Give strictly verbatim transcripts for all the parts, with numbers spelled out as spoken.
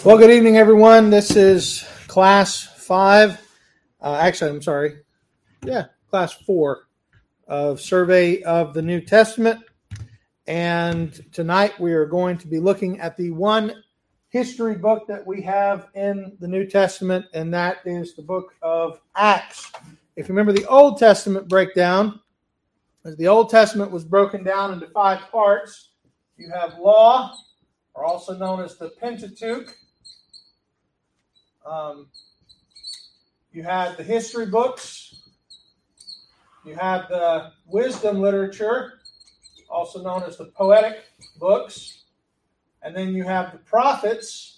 Well, good evening, everyone. This is class five. Uh, actually, I'm sorry. Yeah, class four of Survey of the New Testament. And tonight we are going to be looking at the one history book that we have in the New Testament, and that is the book of Acts. If you remember the Old Testament breakdown, as the Old Testament was broken down into five parts, you have law, or also known as the Pentateuch. Um, you had the history books. You had the wisdom literature, also known as the poetic books. And then you have the prophets,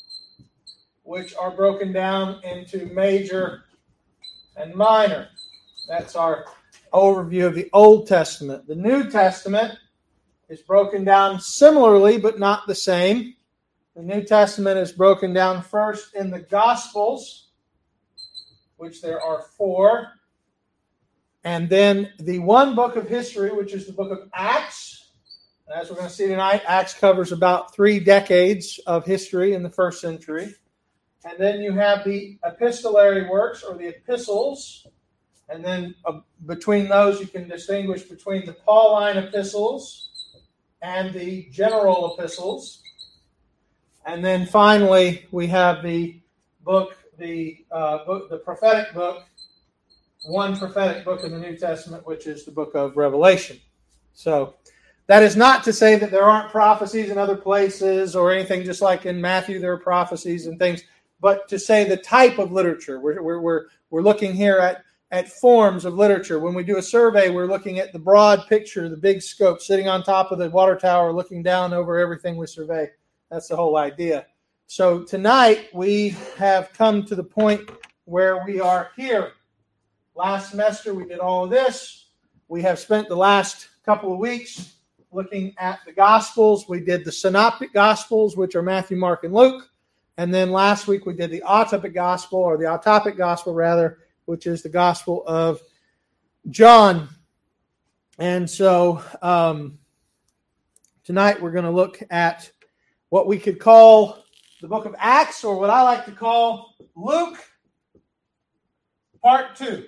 which are broken down into major and minor. That's our overview of the Old Testament. The New Testament is broken down similarly, but not the same. The New Testament is broken down first in the Gospels, which there are four. And then the one book of history, which is the book of Acts. As we're going to see tonight, Acts covers about three decades of history in the first century. And then you have the epistolary works, or the epistles. And then uh, between those, you can distinguish between the Pauline epistles and the general epistles. And then finally, we have the book, the uh, book, the prophetic book, one prophetic book in the New Testament, which is the book of Revelation. So that is not to say that there aren't prophecies in other places or anything, just like in Matthew there are prophecies and things, but to say the type of literature. We're we're we're, we're looking here at, at forms of literature. When we do a survey, we're looking at the broad picture, the big scope, sitting on top of the water tower, looking down over everything we survey. That's the whole idea. So tonight we have come to the point where we are here. Last semester we did all of this. We have spent the last couple of weeks looking at the Gospels. We did the Synoptic Gospels, which are Matthew, Mark, and Luke. And then last week we did the Autopic Gospel, or the Autopic Gospel rather, which is the Gospel of John. And so um, tonight we're going to look at what we could call the book of Acts, or what I like to call Luke, part two.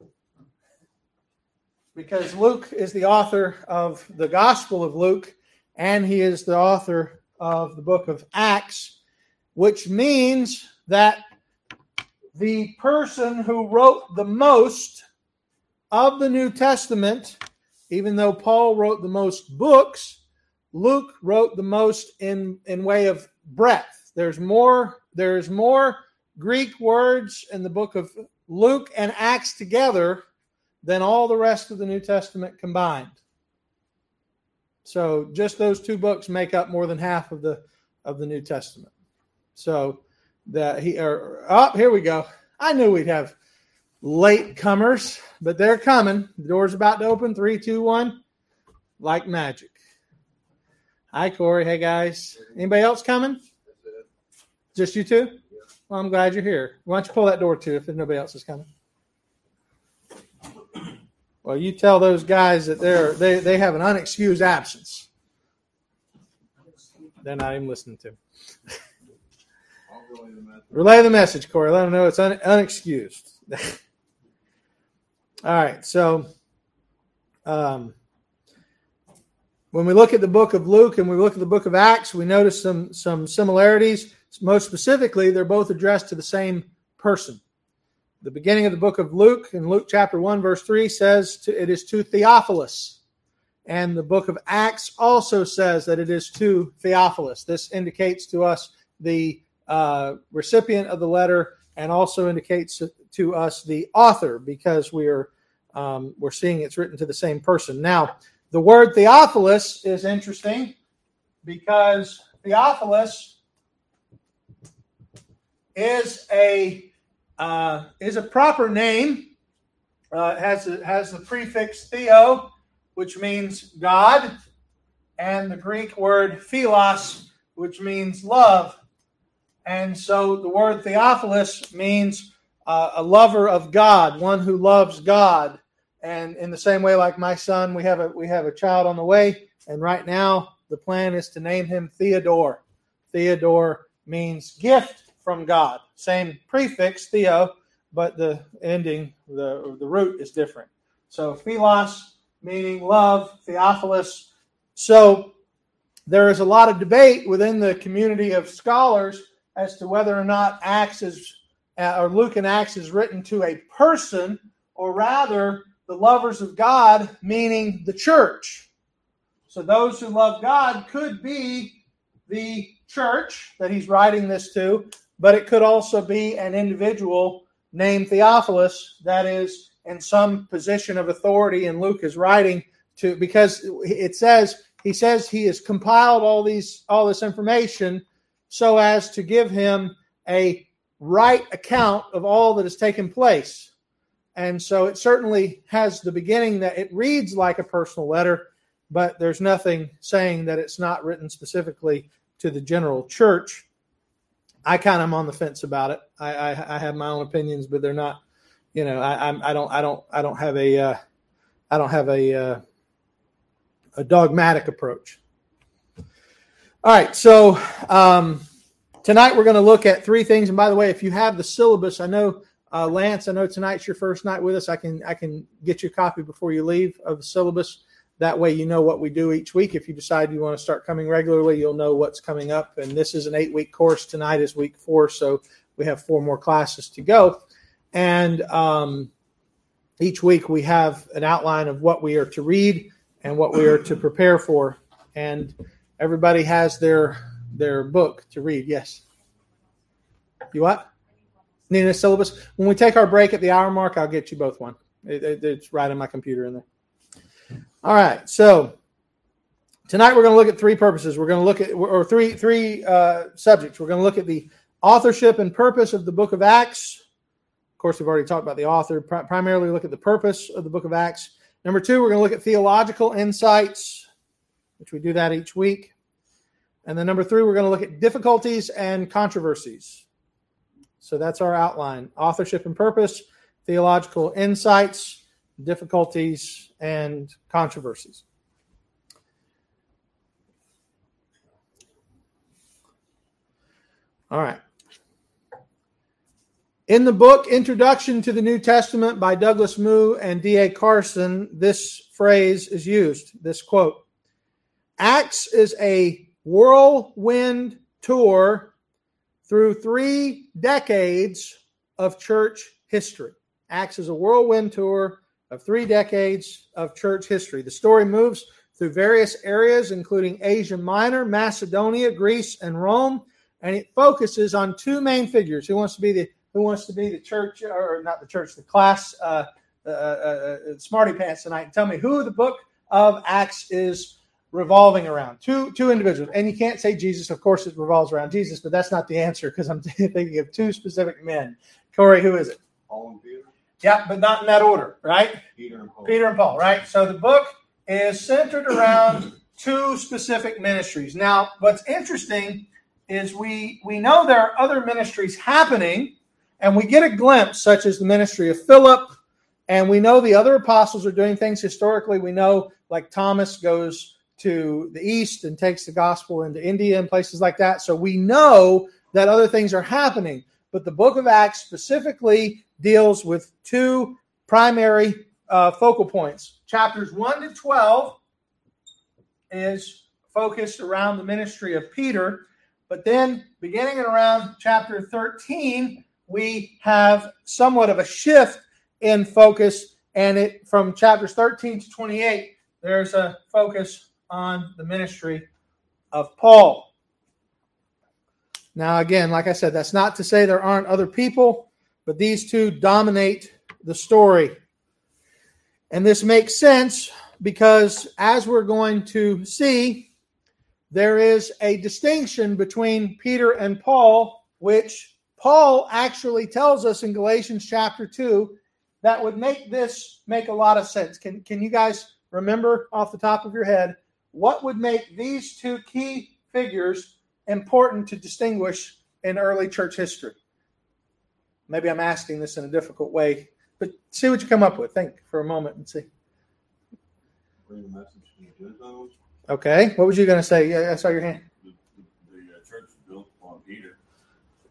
Because Luke is the author of the Gospel of Luke, and he is the author of the book of Acts, which means that the person who wrote the most of the New Testament, even though Paul wrote the most books, Luke wrote the most in, in way of breadth. There's more, there's more Greek words in the book of Luke and Acts together than all the rest of the New Testament combined. So just those two books make up more than half of the of the New Testament. So that he or oh, here we go. I knew we'd have late comers, but they're coming. The door's about to open. Three, two, one, like magic. Hi, Corey. Hey, guys. Anybody else coming? Just you two? Well, I'm glad you're here. Why don't you pull that door, too, if nobody else is coming? Well, you tell those guys that they're they, they have an unexcused absence. They're not even listening to. Relay the, relay the message, Corey. Let them know it's un, unexcused. All right. So, um, when we look at the book of Luke and we look at the book of Acts, we notice some some similarities. Most specifically, they're both addressed to the same person. The beginning of the book of Luke, in Luke chapter one, verse three, says to, it is to Theophilus. And the book of Acts also says that it is to Theophilus. This indicates to us the uh, recipient of the letter, and also indicates to us the author, because we are um, we're seeing it's written to the same person. Now, the word Theophilus is interesting because Theophilus is a Uh, is a proper name. Uh, has a, has the prefix theo, which means God, and the Greek word philos, which means love. And so the word Theophilus means uh, a lover of God, one who loves God. And in the same way, like my son, we have a we have a child on the way, and right now the plan is to name him Theodore. Theodore means gift from God. Same prefix, theo, but the ending, the, the root is different. So philos, meaning love, Theophilus. So there is a lot of debate within the community of scholars as to whether or not Acts is, uh, or Luke and Acts is written to a person, or rather the lovers of God, meaning the church. So those who love God could be the church that he's writing this to, but it could also be an individual named Theophilus that is in some position of authority, and Luke is writing to, because it says, he says he has compiled all these, all this information so as to give him a right account of all that has taken place. And so it certainly has the beginning that it reads like a personal letter, but there's nothing saying that it's not written specifically to the general church. I kind of am on the fence about it. I, I, I have my own opinions, but they're not, you know, I, I'm, I don't, I don't, I don't have a, uh, I don't have a, uh, a dogmatic approach. All right. So, um, tonight we're going to look at three things. And by the way, if you have the syllabus, I know, uh, Lance, I know tonight's your first night with us. I can, I can get you a copy before you leave of the syllabus. That way you know what we do each week. If you decide you want to start coming regularly, you'll know what's coming up. And this is an eight-week course. Tonight is week four, so we have four more classes to go. And um, each week we have an outline of what we are to read and what we are to prepare for. And everybody has their their book to read. Yes? You what? Need a syllabus? When we take our break at the hour mark, I'll get you both one. It, it, it's right in my computer in there. All right, so tonight we're going to look at three purposes. We're going to look at, or three three uh, subjects. We're going to look at the authorship and purpose of the book of Acts. Of course, we've already talked about the author. Pri- primarily look at the purpose of the book of Acts. Number two, we're going to look at theological insights, which we do that each week. And then number three, we're going to look at difficulties and controversies. So that's our outline: authorship and purpose, theological insights, difficulties, and controversies. All right. In the book Introduction to the New Testament by Douglas Moo and D A Carson, this phrase is used, this quote: Acts is a whirlwind tour through three decades of church history. Acts is a whirlwind tour of three decades of church history. The story moves through various areas, including Asia Minor, Macedonia, Greece, and Rome, and it focuses on two main figures. Who wants to be the Who wants to be the church, or not the church, the class, uh, uh, uh, smarty pants tonight? And tell me who the book of Acts is revolving around. Two two individuals, and you can't say Jesus. Of course, it revolves around Jesus, but that's not the answer because I'm thinking of two specific men. Corey, who is it? Paul and Peter. Yeah, but not in that order, right? Peter and Paul. Peter and Paul, right? So the book is centered around two specific ministries. Now, what's interesting is we we know there are other ministries happening, and we get a glimpse, such as the ministry of Philip, and we know the other apostles are doing things historically. We know, like Thomas goes to the east and takes the gospel into India and places like that. So we know that other things are happening. But the book of Acts specifically deals with two primary uh, focal points. Chapters one to twelve is focused around the ministry of Peter. But then beginning at around chapter thirteen, we have somewhat of a shift in focus. And it from chapters thirteen to twenty-eight, there's a focus on the ministry of Paul. Now, again, like I said, that's not to say there aren't other people, but these two dominate the story. And this makes sense because, as we're going to see, there is a distinction between Peter and Paul, which Paul actually tells us in Galatians chapter two, that would make this make a lot of sense. Can, can you guys remember off the top of your head what would make these two key figures important to distinguish in early church history? Maybe I'm asking this in a difficult way, but see what you come up with. Think for a moment and see. Bring the message to the Gentiles. Okay. What was you going to say? Yeah, I saw your hand. The, the, the uh, church was built on Peter.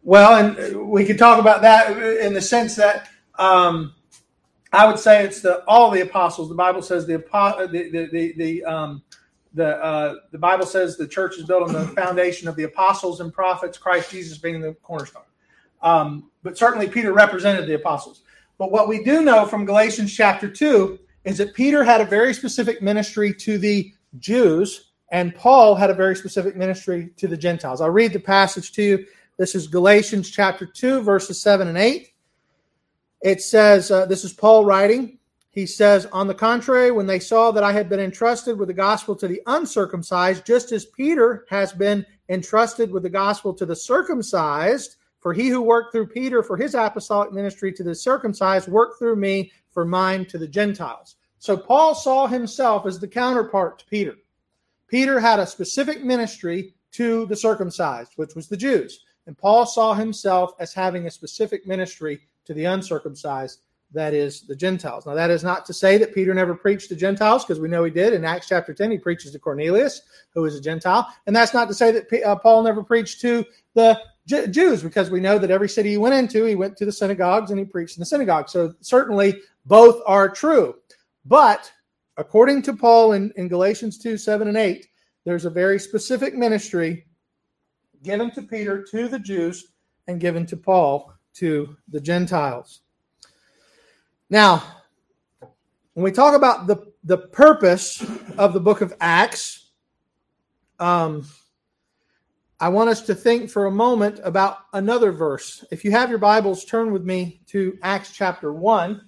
Well, and we could talk about that in the sense that um, I would say it's the all the apostles. The Bible says the the the the, the um, the uh, the Bible says the church is built on the foundation of the apostles and prophets, Christ Jesus being the cornerstone. Um, but certainly Peter represented the apostles. But what we do know from Galatians chapter two is that Peter had a very specific ministry to the Jews, and Paul had a very specific ministry to the Gentiles. I'll read the passage to you. This is Galatians chapter two, verses seven and eight. It says, uh, this is Paul writing. He says, on the contrary, when they saw that I had been entrusted with the gospel to the uncircumcised, just as Peter has been entrusted with the gospel to the circumcised, for he who worked through Peter for his apostolic ministry to the circumcised worked through me for mine to the Gentiles. So Paul saw himself as the counterpart to Peter. Peter had a specific ministry to the circumcised, which was the Jews. And Paul saw himself as having a specific ministry to the uncircumcised, that is, the Gentiles. Now, that is not to say that Peter never preached to Gentiles, because we know he did. In Acts chapter ten, he preaches to Cornelius, who is a Gentile. And that's not to say that uh, Paul never preached to the J- Jews, because we know that every city he went into, he went to the synagogues and he preached in the synagogue. So certainly both are true. But according to Paul in, in Galatians two, seven, and eight, there's a very specific ministry given to Peter to the Jews and given to Paul to the Gentiles. Now, when we talk about the, the purpose of the book of Acts, um, I want us to think for a moment about another verse. If you have your Bibles, turn with me to Acts chapter one.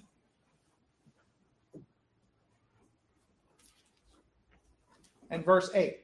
And verse eight.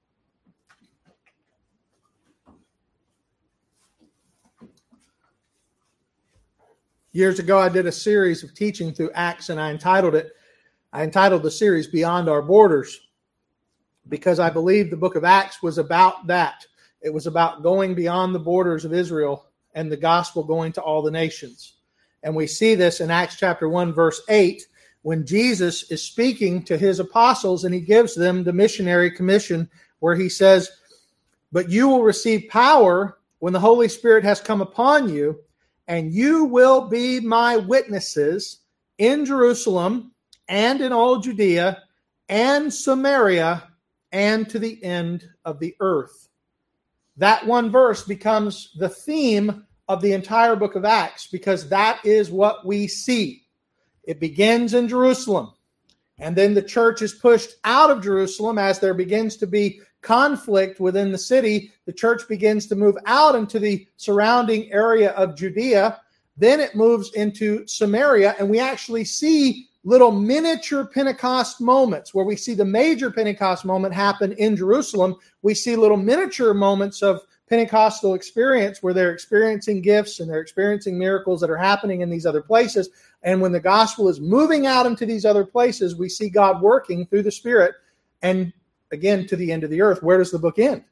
Years ago, I did a series of teaching through Acts, and I entitled it, I entitled the series Beyond Our Borders, because I believe the book of Acts was about that. It was about going beyond the borders of Israel and the gospel going to all the nations. And we see this in Acts chapter one, verse eight, when Jesus is speaking to his apostles and he gives them the missionary commission, where he says, but you will receive power when the Holy Spirit has come upon you, and you will be my witnesses in Jerusalem and in all Judea and Samaria and to the end of the earth. That one verse becomes the theme of the entire book of Acts, because that is what we see. It begins in Jerusalem, and then the church is pushed out of Jerusalem as there begins to be conflict within the city. The church begins to move out into the surrounding area of Judea. Then it moves into Samaria, and we actually see little miniature Pentecost moments where we see the major Pentecost moment happen in Jerusalem. We see little miniature moments of Pentecostal experience where they're experiencing gifts and they're experiencing miracles that are happening in these other places. And when the gospel is moving out into these other places, we see God working through the Spirit. And again, to the end of the earth. Where does the book end?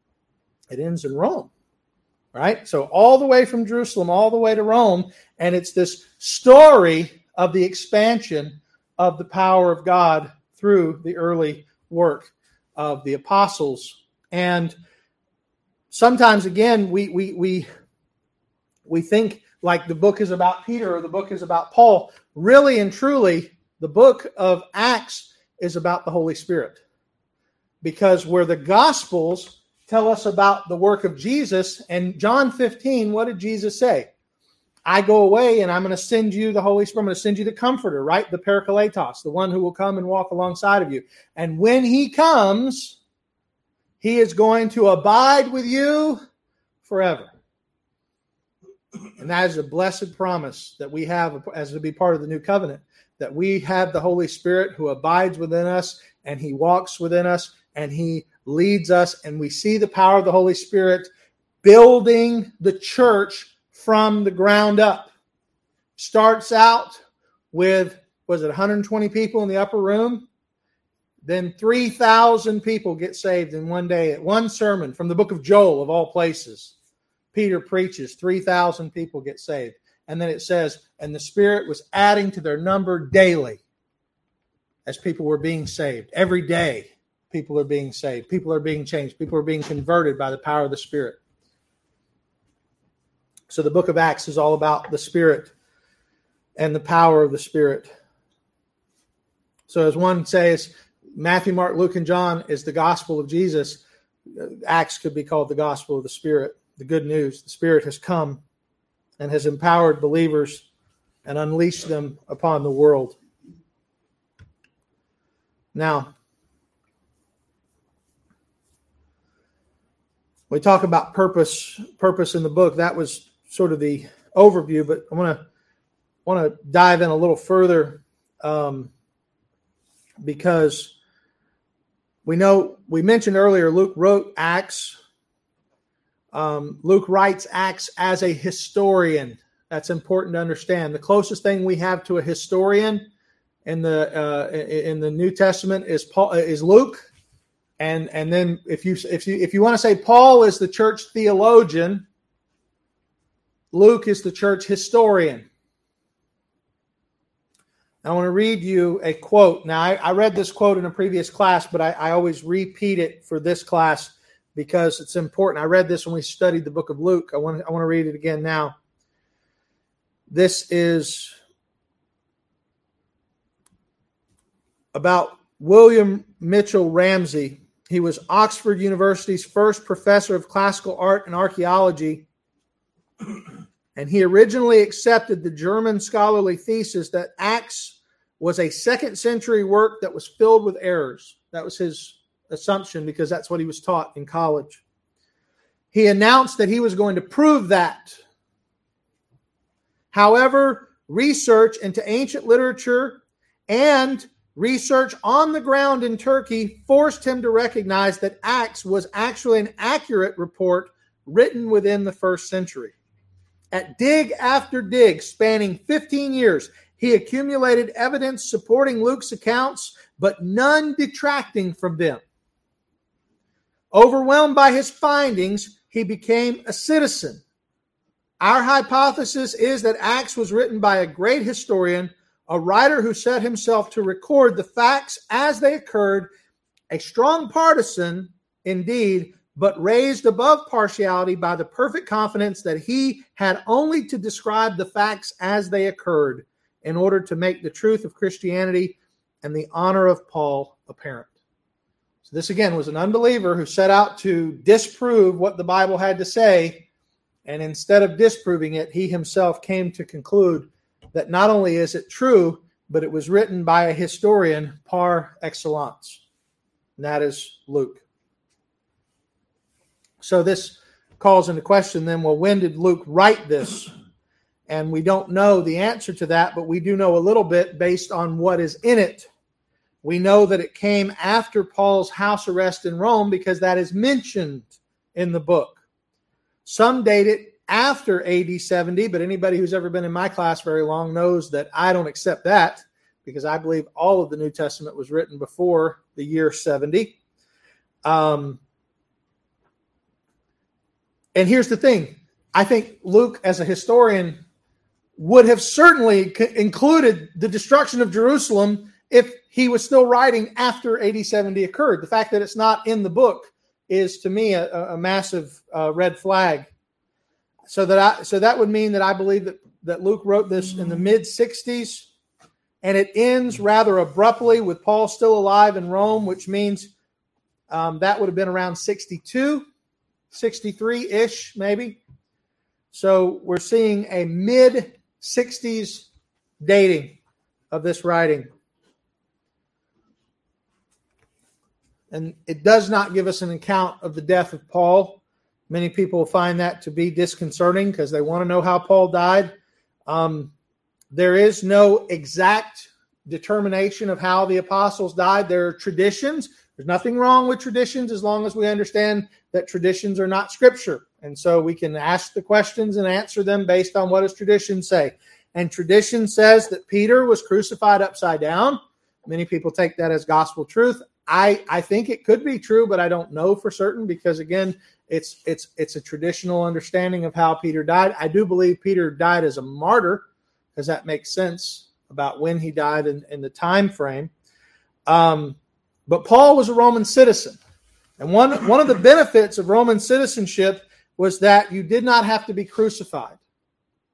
It ends in Rome, right? So all the way from Jerusalem, all the way to Rome. And it's this story of the expansion of the power of God through the early work of the apostles. And sometimes, again, we we we we think like the book is about Peter or the book is about Paul. Really and truly, the book of Acts is about the Holy Spirit. Because where the Gospels tell us about the work of Jesus, and John fifteen, what did Jesus say? I go away and I'm going to send you the Holy Spirit. I'm going to send you the Comforter, right? The Parakletos, the one who will come and walk alongside of you. And when he comes, he is going to abide with you forever. And that is a blessed promise that we have as to be part of the new covenant, that we have the Holy Spirit who abides within us, and he walks within us, and he leads us, and we see the power of the Holy Spirit building the church from the ground up. Starts out with, was it one hundred twenty people in the upper room? Then three thousand people get saved in one day at one sermon from the book of Joel, of all places. Peter preaches, three thousand people get saved. And then it says, and the Spirit was adding to their number daily as people were being saved. Every day, people are being saved. People are being changed. People are being converted by the power of the Spirit. So the book of Acts is all about the Spirit and the power of the Spirit. So as one says, Matthew, Mark, Luke, and John is the gospel of Jesus. Acts could be called the gospel of the Spirit. The good news, the Spirit has come and has empowered believers and unleashed them upon the world. Now, we talk about purpose, purpose in the book. That was sort of the overview, but I want to want to dive in a little further um, because we know we mentioned earlier Luke wrote Acts. Um, Luke writes Acts as a historian. That's important to understand. The closest thing we have to a historian in the uh, in the New Testament is Paul is Luke. And and then if you if you if you want to say Paul is the church theologian, Luke is the church historian. I want to read you a quote. Now I, I read this quote in a previous class, but I, I always repeat it for this class because it's important. I read this when we studied the book of Luke. I want I want to read it again now. This is about William Mitchell Ramsey. He was Oxford University's first professor of classical art and archaeology, and he originally accepted the German scholarly thesis that Acts was a second century work that was filled with errors. That was his assumption because that's what he was taught in college. He announced that he was going to prove that. However, research into ancient literature and research on the ground in Turkey forced him to recognize that Acts was actually an accurate report written within the first century. At dig after dig, spanning fifteen years, he accumulated evidence supporting Luke's accounts, but none detracting from them. Overwhelmed by his findings, he became a citizen. Our hypothesis is that Acts was written by a great historian, a writer who set himself to record the facts as they occurred, a strong partisan, indeed, but raised above partiality by the perfect confidence that he had only to describe the facts as they occurred in order to make the truth of Christianity and the honor of Paul apparent. So this, again, was an unbeliever who set out to disprove what the Bible had to say, and instead of disproving it, he himself came to conclude that not only is it true, but it was written by a historian par excellence. And that is Luke. So this calls into question then, well, when did Luke write this? And we don't know the answer to that, but we do know a little bit based on what is in it. We know that it came after Paul's house arrest in Rome because that is mentioned in the book. Some date it after A D seventy, but anybody who's ever been in my class very long knows that I don't accept that because I believe all of the New Testament was written before the year seventy. Um, and here's the thing. I think Luke, as a historian, would have certainly included the destruction of Jerusalem if he was still writing after A D seventy occurred. The fact that it's not in the book is, to me, a, a massive uh, red flag. So that I, so that would mean that I believe that, that Luke wrote this in the mid-sixties, and it ends rather abruptly with Paul still alive in Rome, which means um, that would have been around sixty-two, sixty-three-ish maybe. So we're seeing a mid-sixties dating of this writing. And it does not give us an account of the death of Paul. Many people find that to be disconcerting because they want to know how Paul died. Um, there is no exact determination of how the apostles died. There are traditions. There's nothing wrong with traditions as long as we understand that traditions are not scripture. And so we can ask the questions and answer them based on what does tradition say. And tradition says that Peter was crucified upside down. Many people take that as gospel truth. I, I think it could be true, but I don't know for certain because, again, it's it's it's a traditional understanding of how Peter died. I do believe Peter died as a martyr because that makes sense about when he died in, in the time frame. Um, but Paul was a Roman citizen. And one, one of the benefits of Roman citizenship was that you did not have to be crucified.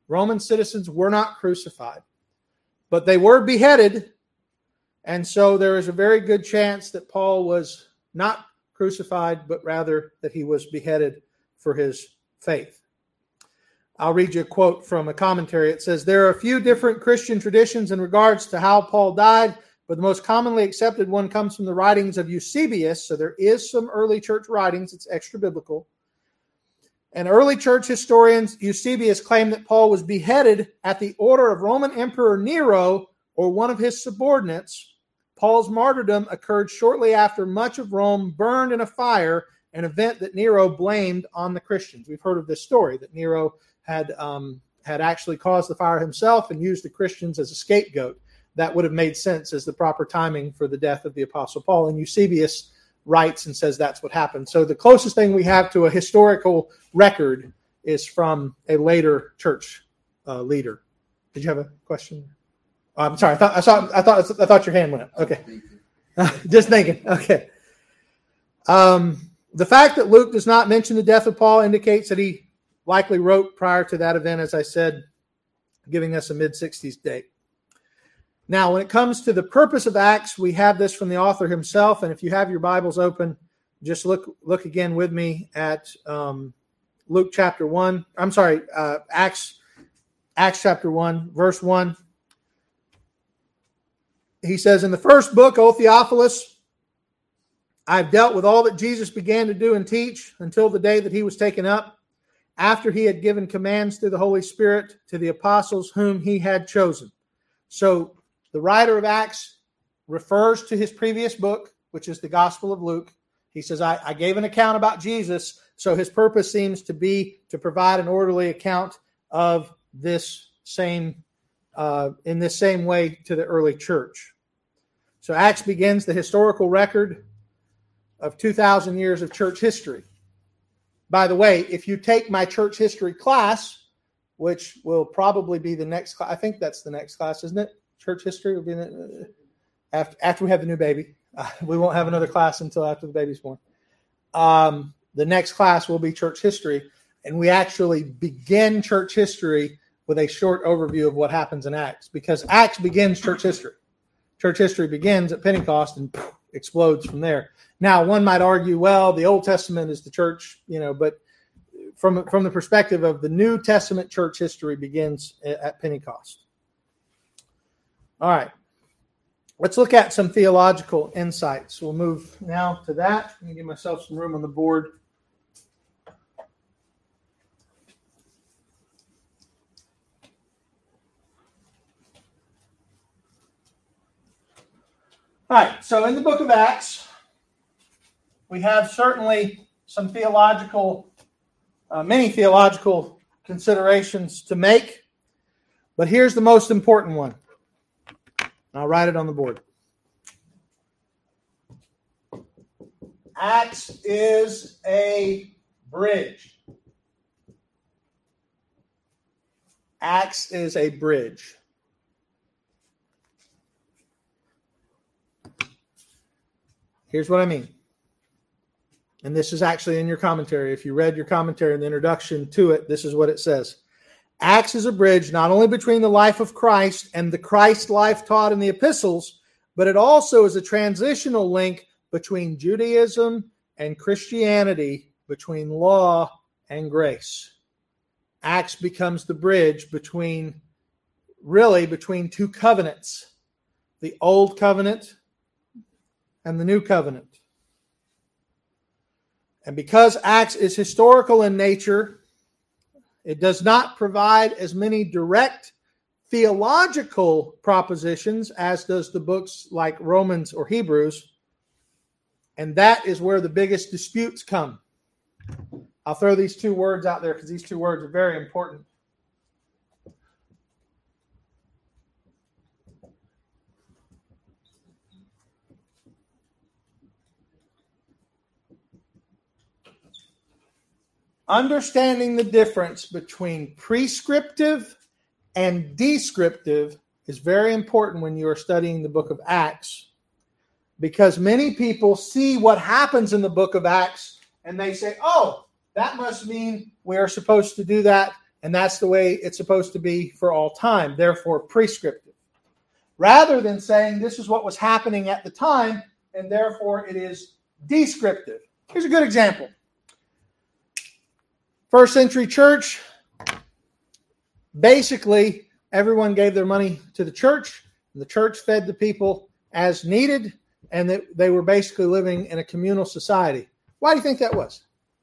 Roman citizens were not crucified, but they were beheaded. And so there is a very good chance that Paul was not crucified, but rather that he was beheaded for his faith. I'll read you a quote from a commentary. It says, there are a few different Christian traditions in regards to how Paul died, but the most commonly accepted one comes from the writings of Eusebius. So there is some early church writings. It's extra biblical. And early church historians, Eusebius, claimed that Paul was beheaded at the order of Roman Emperor Nero or one of his subordinates. Paul's martyrdom occurred shortly after much of Rome burned in a fire, an event that Nero blamed on the Christians. We've heard of this story, that Nero had um, had actually caused the fire himself and used the Christians as a scapegoat. That would have made sense as the proper timing for the death of the Apostle Paul. And Eusebius writes and says that's what happened. So the closest thing we have to a historical record is from a later church uh, leader. Did you have a question? Oh, I'm sorry. I thought I saw. I thought. I thought your hand went up. Okay. Just thinking. Okay. Um, the fact that Luke does not mention the death of Paul indicates that he likely wrote prior to that event, as I said, giving us a mid sixties date. Now, when it comes to the purpose of Acts, we have this from the author himself. And if you have your Bibles open, just look look again with me at um, Luke chapter one. I'm sorry, uh, Acts Acts chapter one, verse one. He says, in the first book, O Theophilus, I've dealt with all that Jesus began to do and teach until the day that he was taken up, after he had given commands through the Holy Spirit to the apostles whom he had chosen. So the writer of Acts refers to his previous book, which is the Gospel of Luke. He says, I, I gave an account about Jesus, so his purpose seems to be to provide an orderly account of this same, uh, in this same way to the early church. So Acts begins the historical record of two thousand years of church history. By the way, if you take my church history class, which will probably be the next class, I think that's the next class, isn't it? Church history will be the, after, after we have the new baby. Uh, we won't have another class until after the baby's born. Um, the next class will be church history, and we actually begin church history with a short overview of what happens in Acts, because Acts begins church history. Church history begins at Pentecost and poof, explodes from there. Now, one might argue, well, the Old Testament is the church, you know, but from, from the perspective of the New Testament, church history begins at Pentecost. All right. Let's look at some theological insights. We'll move now to that. Let me give myself some room on the board. All right, so in the book of Acts, we have certainly some theological, uh, many theological considerations to make, but here's the most important one. I'll write it on the board. Acts is a bridge. Acts is a bridge. Here's what I mean. And this is actually in your commentary. If you read your commentary in the introduction to it, this is what it says. Acts is a bridge not only between the life of Christ and the Christ life taught in the epistles, but it also is a transitional link between Judaism and Christianity, between law and grace. Acts becomes the bridge between, really, between two covenants, the old covenant and the new covenant. And because Acts is historical in nature, it does not provide as many direct theological propositions as does the books like Romans or Hebrews. And that is where the biggest disputes come. I'll throw these two words out there because these two words are very important. Understanding the difference between prescriptive and descriptive is very important when you are studying the book of Acts, because many people see what happens in the book of Acts and they say, oh, that must mean we are supposed to do that And that's the way it's supposed to be for all time, therefore prescriptive. Rather than saying this is what was happening at the time, and therefore it is descriptive. Here's a good example. First century church, basically everyone gave their money to the church, and the church fed the people as needed, and that they were basically living in a communal society. Why do you think that was?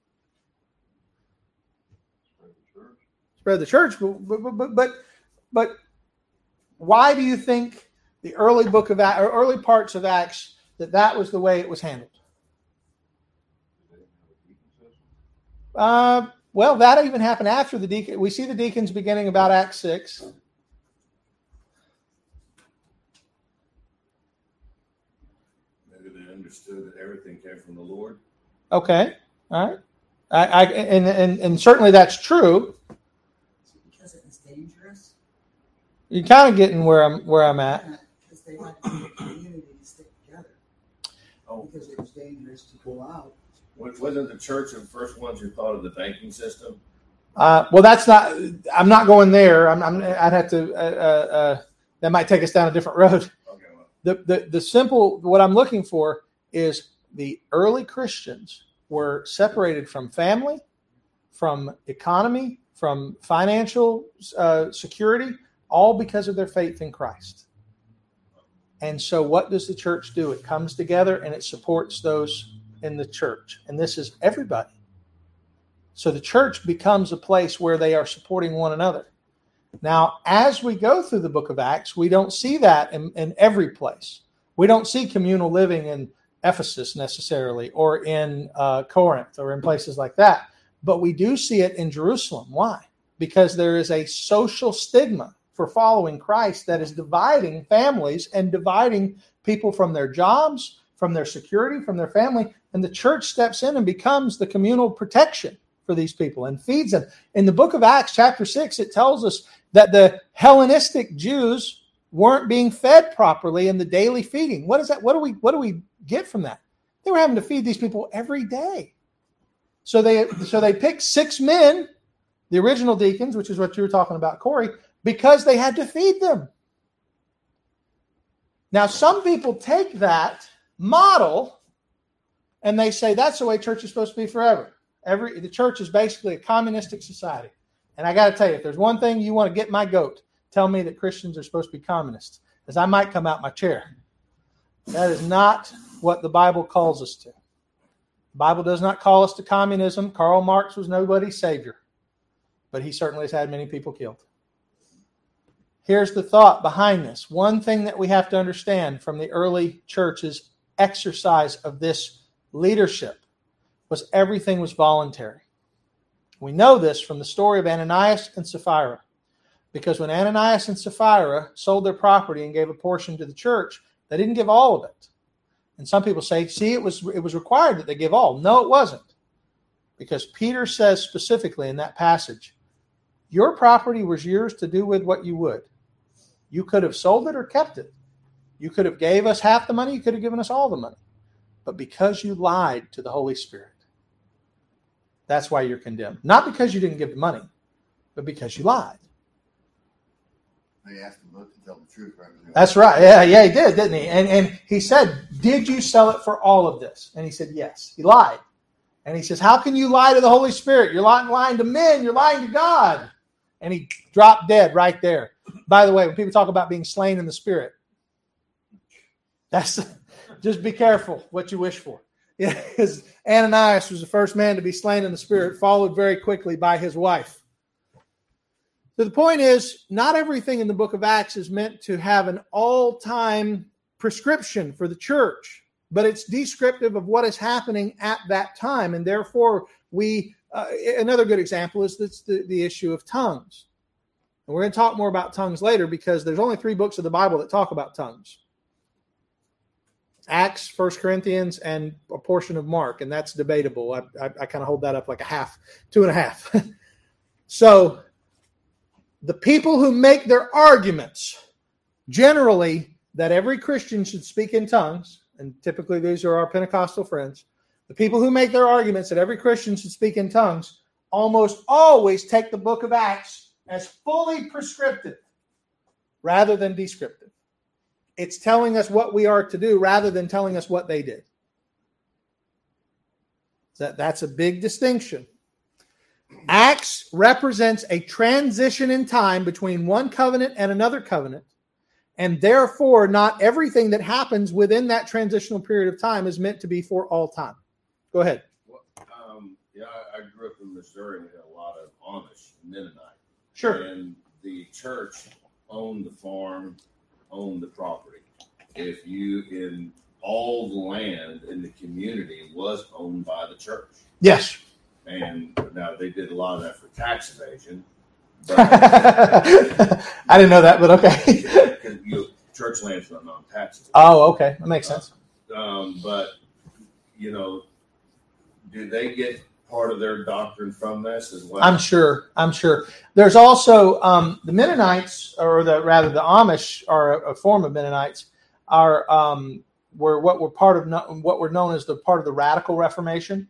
Spread the church, but but but but why do you think the early book of or early parts of Acts that that was the way it was handled? Uh, well, that even happened after the deacon. We see the deacons beginning about Acts six. Maybe they understood that everything came from the Lord. Okay, all right. I, I and, and and certainly that's true. Because it was dangerous. You're kind of getting where I'm where I'm at. Because they wanted the community to stick together. Oh, Because it was dangerous to go out. wasn't the church the first ones who thought of the banking system? Uh, well, that's not. I'm not going there. I'm. I'm I'd have to. Uh, uh, that might take us down a different road. Okay, well, The, the the simple. What I'm looking for is the early Christians were separated from family, from economy, from financial uh, security, all because of their faith in Christ. And so, what does the church do? It comes together and it supports those in the church, and this is everybody. So the church becomes a place where they are supporting one another. Now, as we go through the book of Acts, we don't see that in, in every place. We don't see communal living in Ephesus necessarily, or in uh, Corinth, or in places like that. But we do see it in Jerusalem. Why? Because there is a social stigma for following Christ that is dividing families and dividing people from their jobs, from their security, from their family. And the church steps in and becomes the communal protection for these people and feeds them. In the book of Acts, chapter six, it tells us that the Hellenistic Jews weren't being fed properly in the daily feeding. What is that? What do we what do we get from that? They were having to feed these people every day. So they so they picked six men, the original deacons, which is what you were talking about, Corey, because they had to feed them. Now, some people take that model and they say that's the way church is supposed to be forever. Every the church is basically a communistic society. And I got to tell you, if there's one thing you want to get my goat, tell me that Christians are supposed to be communists, because I might come out my chair. That is not what the Bible calls us to. The Bible does not call us to communism. Karl Marx was nobody's savior, but he certainly has had many people killed. Here's the thought behind this. One thing that we have to understand from the early church's exercise of this leadership was everything was voluntary. We know this from the story of Ananias and Sapphira, because when Ananias and Sapphira sold their property and gave a portion to the church, they didn't give all of it. And some people say, see, it was it was required that they give all. No, it wasn't. Because Peter says specifically in that passage, your property was yours to do with what you would. You could have sold it or kept it. You could have gave us half the money. You could have given us all the money. But because you lied to the Holy Spirit, that's why you're condemned. Not because you didn't give the money, but because you lied. They asked him not to tell the truth, right? That's right. Yeah, yeah, he did, didn't he? And and he said, did you sell it for all of this? And he said, yes. He lied. And he says, how can you lie to the Holy Spirit? You're lying, lying to men. You're lying to God. And he dropped dead right there. By the way, when people talk about being slain in the Spirit, that's just be careful what you wish for. Yeah, because Ananias was the first man to be slain in the Spirit, followed very quickly by his wife. So the point is, not everything in the book of Acts is meant to have an all-time prescription for the church, but it's descriptive of what is happening at that time. And therefore, we uh, another good example is this, the, the issue of tongues. And we're going to talk more about tongues later, because there's only three books of the Bible that talk about tongues. Acts, First Corinthians, and a portion of Mark, and that's debatable. I, I, I kind of hold that up like a half, two and a half. So the people who make their arguments generally that every Christian should speak in tongues, and typically these are our Pentecostal friends, the people who make their arguments that every Christian should speak in tongues almost always take the book of Acts as fully prescriptive rather than descriptive. It's telling us what we are to do rather than telling us what they did. That, that's a big distinction. Acts represents a transition in time between one covenant and another covenant, and therefore not everything that happens within that transitional period of time is meant to be for all time. Go ahead. Well, um, yeah, I, I grew up in Missouri and had a lot of Amish, Mennonite. Sure. And the church owned the farm, owned the property. If you, in all the land in the community was owned by the church. Yes. And now they did a lot of that for tax evasion. But, I didn't know that, but okay. you know, church land's not non-taxable. Oh, okay. That makes sense. Um, but, you know, do they get part of their doctrine from this as well? I'm sure. I'm sure. There's also um, the Mennonites, or the rather the Amish, are a, a form of Mennonites, are um, were what were part of what were known as the part of the Radical Reformation,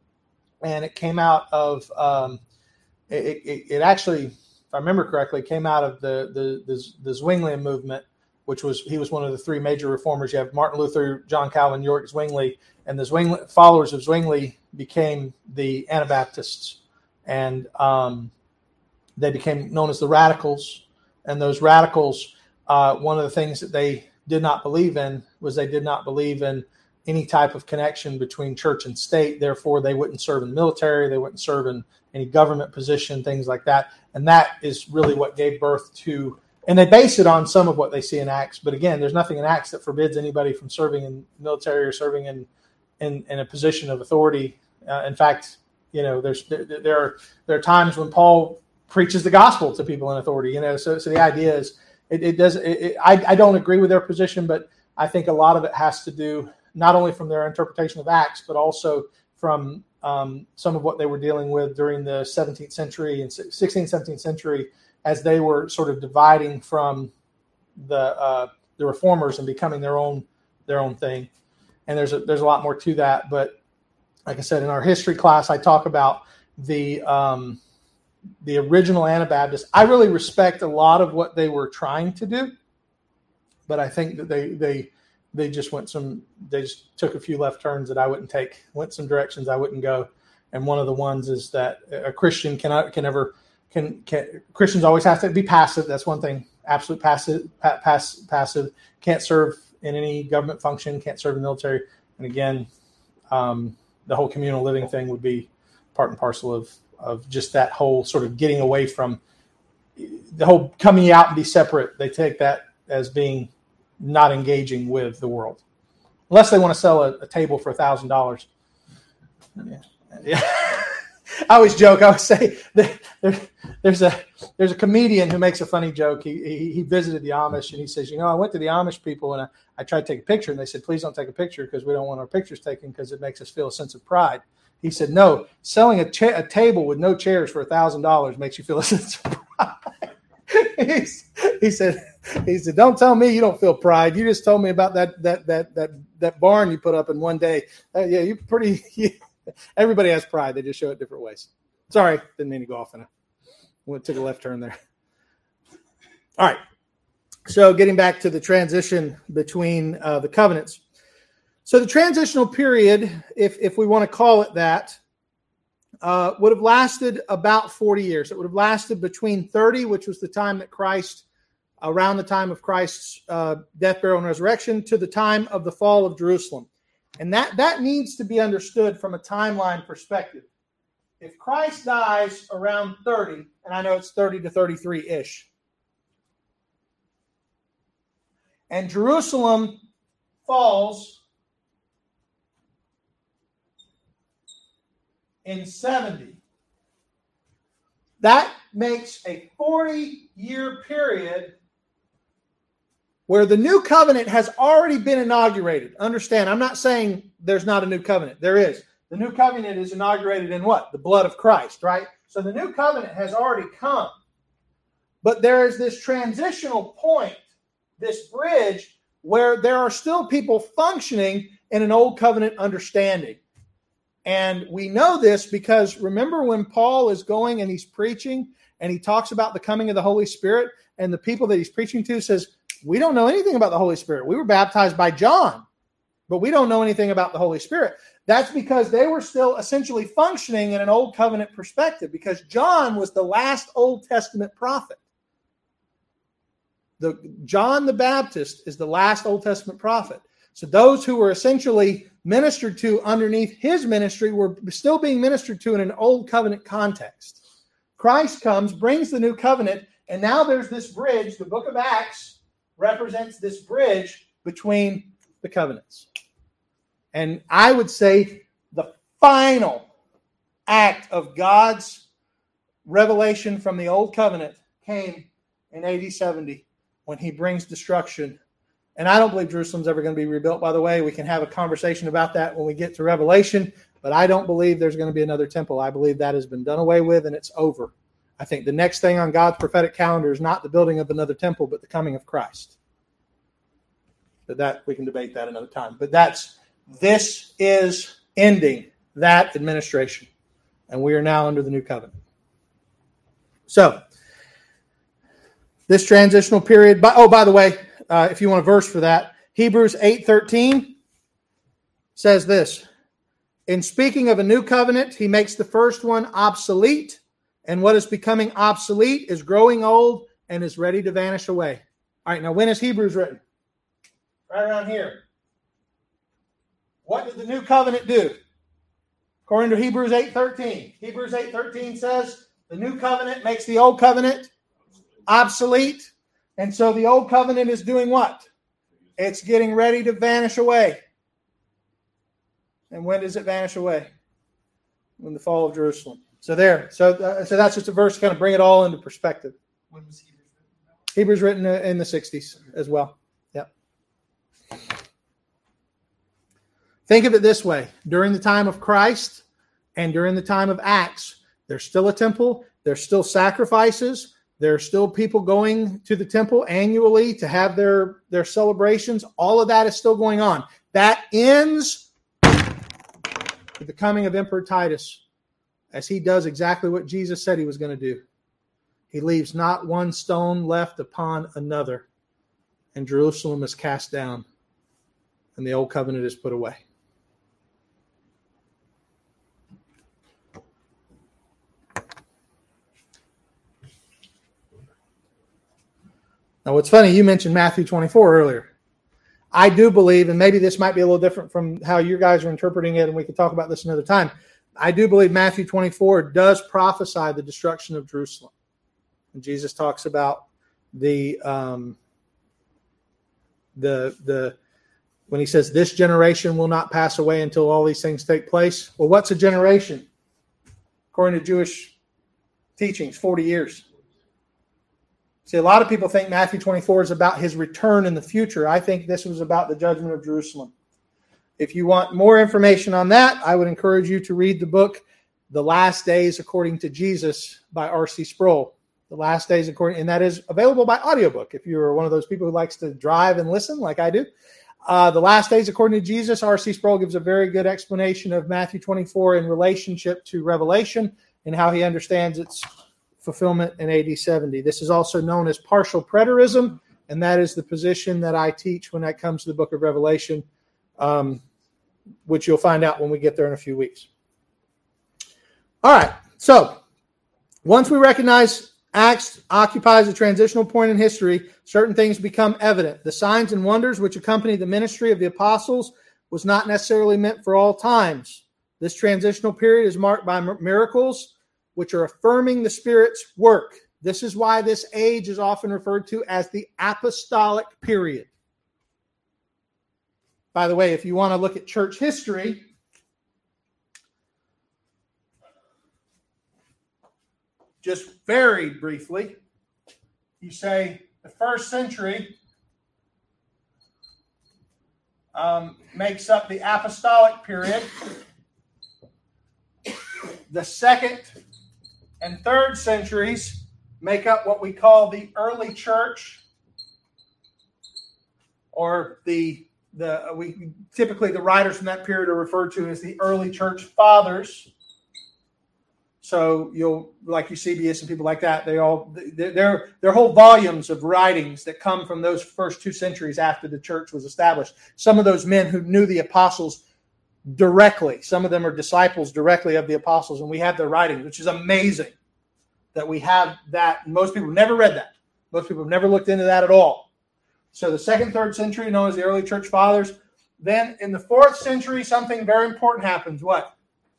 and it came out of um, it, it, it actually, if I remember correctly, came out of the the the, the Zwinglian movement, which was he was one of the three major reformers. You have Martin Luther, John Calvin, York Zwingli, and the Zwingli, followers of Zwingli became the Anabaptists, and um, they became known as the Radicals. And those Radicals, uh, one of the things that they did not believe in was they did not believe in any type of connection between church and state. Therefore, they wouldn't serve in the military. They wouldn't serve in any government position, things like that. And that is really what gave birth to, and they base it on some of what they see in Acts. But again, there's nothing in Acts that forbids anybody from serving in the military or serving in, in, in a position of authority. Uh, in fact, you know, there's there, there are there are times when Paul preaches the gospel to people in authority. You know, so so the idea is it, it does. It, it, I I don't agree with their position, but I think a lot of it has to do not only from their interpretation of Acts, but also from um, some of what they were dealing with during the seventeenth century and sixteenth, seventeenth century, as they were sort of dividing from the uh, the reformers and becoming their own their own thing. And there's a, there's a lot more to that, but like I said, in our history class, I talk about the um, the original Anabaptists. I really respect a lot of what they were trying to do, but I think that they they they just went some they just took a few left turns that I wouldn't take, went some directions I wouldn't go. And one of the ones is that a Christian cannot can ever can, can Christians always have to be passive. That's one thing. Absolute passive pass, passive can't serve in any government function, can't serve in the military. And again, um, the whole communal living thing would be part and parcel of, of just that whole sort of getting away from the whole coming out and be separate. They take that as being not engaging with the world, unless they want to sell a, a table for a thousand dollars. Yeah. Yeah. I always joke. I always say that there, there's a there's a comedian who makes a funny joke. He, he he visited the Amish and he says, you know, I went to the Amish people and I, I tried to take a picture and they said, please don't take a picture because we don't want our pictures taken because it makes us feel a sense of pride. He said, no, selling a, cha- a table with no chairs for a thousand dollars makes you feel a sense of pride. he said, he said, don't tell me you don't feel pride. You just told me about that that that that that barn you put up in one day. Uh, yeah, you pretty. You, everybody has pride. They just show it different ways. Sorry, didn't mean to go off in a. Went took a left turn there. All right. So getting back to the transition between uh, the covenants. So the transitional period, if if we want to call it that, uh, would have lasted about forty years. It would have lasted between thirty, which was the time that Christ, around the time of Christ's uh, death, burial, and resurrection, to the time of the fall of Jerusalem. And that, that needs to be understood from a timeline perspective. If Christ dies around thirty, and I know it's thirty to thirty-three-ish, and Jerusalem falls in seventy, that makes a forty-year period where the new covenant has already been inaugurated. Understand, I'm not saying there's not a new covenant. There is. The new covenant is inaugurated in what? The blood of Christ, right? So the new covenant has already come. But there is this transitional point, this bridge, where there are still people functioning in an old covenant understanding. And we know this because remember when Paul is going and he's preaching and he talks about the coming of the Holy Spirit, and the people that he's preaching to says, we don't know anything about the Holy Spirit. We were baptized by John, but we don't know anything about the Holy Spirit. That's because they were still essentially functioning in an Old Covenant perspective, because John was the last Old Testament prophet. The John the Baptist is the last Old Testament prophet. So those who were essentially ministered to underneath his ministry were still being ministered to in an Old Covenant context. Christ comes, brings the new covenant, and now there's this bridge. The book of Acts represents this bridge between the covenants. And I would say the final act of God's revelation from the Old Covenant came in A D seventy when he brings destruction. And I don't believe Jerusalem's ever going to be rebuilt, by the way. We can have a conversation about that when we get to Revelation, but I don't believe there's going to be another temple. I believe that has been done away with and it's over. I think the next thing on God's prophetic calendar is not the building of another temple, but the coming of Christ. But that, we can debate that another time. But that's, this is ending that administration. And we are now under the new covenant. So, this transitional period, by, oh, by the way, uh, if you want a verse for that, Hebrews eight thirteen says this. In speaking of a new covenant, he makes the first one obsolete, and what is becoming obsolete is growing old and is ready to vanish away. All right, now when is Hebrews written? Right around here. What did the new covenant do? According to Hebrews eight thirteen. Hebrews eight thirteen says the new covenant makes the old covenant obsolete. And so the old covenant is doing what? It's getting ready to vanish away. And when does it vanish away? When the fall of Jerusalem. So there. So, uh, so that's just a verse to kind of bring it all into perspective. When was Hebrews written? Hebrews written in the sixties as well. Yep. Think of it this way. During the time of Christ and during the time of Acts, there's still a temple. There's still sacrifices. There are still people going to the temple annually to have their, their celebrations. All of that is still going on. That ends with the coming of Emperor Titus, as he does exactly what Jesus said he was going to do. He leaves not one stone left upon another, and Jerusalem is cast down, and the old covenant is put away. Now, what's funny, you mentioned Matthew twenty-four earlier. I do believe, and maybe this might be a little different from how you guys are interpreting it, and we can talk about this another time. I do believe Matthew twenty-four does prophesy the destruction of Jerusalem. And Jesus talks about the, um, the, the, when he says, this generation will not pass away until all these things take place. Well, what's a generation? According to Jewish teachings, forty years. See, a lot of people think Matthew twenty-four is about his return in the future. I think this was about the judgment of Jerusalem. If you want more information on that, I would encourage you to read the book, The Last Days According to Jesus by R C Sproul. The Last Days According, and that is available by audiobook if you're one of those people who likes to drive and listen like I do. Uh, the Last Days According to Jesus, R C Sproul gives a very good explanation of Matthew twenty-four in relationship to Revelation and how he understands its fulfillment in A D seventy. This is also known as partial preterism, and that is the position that I teach when it comes to the book of Revelation, um, which you'll find out when we get there in a few weeks. All right, so once we recognize Acts occupies a transitional point in history, certain things become evident. The signs and wonders which accompany the ministry of the apostles was not necessarily meant for all times. This transitional period is marked by miracles, which are affirming the Spirit's work. This is why this age is often referred to as the apostolic period. By the way, if you want to look at church history, just very briefly, you say the first century um, makes up the apostolic period. The second and third centuries make up what we call the early church, or the the we typically the writers from that period are referred to as the early church fathers. So you'll, like Eusebius and people like that, they all they're they're whole volumes of writings that come from those first two centuries after the church was established. Some of those men who knew the apostles directly, some of them are disciples directly of the apostles, and we have their writings, which is amazing that we have that. Most people have never read that. Most people have never looked into that at all. So the second, third century, known as the early church fathers. Then in the fourth century, something very important happens. What?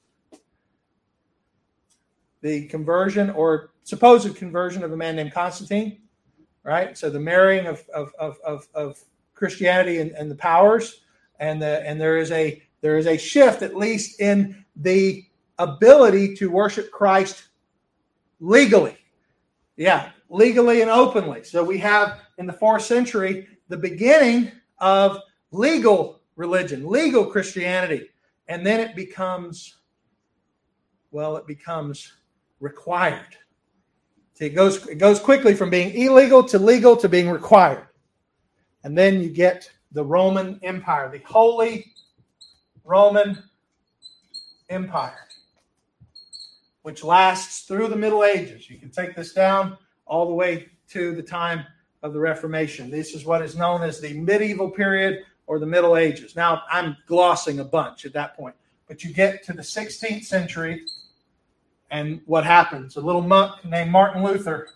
The conversion or supposed conversion of a man named Constantine, right? So the marrying of of of of, of Christianity and, and the powers, and the and there is a there is a shift, at least in the ability to worship Christ legally. Yeah, legally and openly. So we have in the fourth century the beginning of legal religion, legal Christianity, and then it becomes, well, it becomes required. See, it goes it goes quickly from being illegal to legal to being required. And then you get the Roman Empire, the Holy Roman Empire, which lasts through the Middle Ages. You can take this down all the way to the time of the Reformation. This is what is known as the medieval period or the Middle Ages. Now, I'm glossing a bunch at that point, but you get to the sixteenth century. And what happens? A little monk named Martin Luther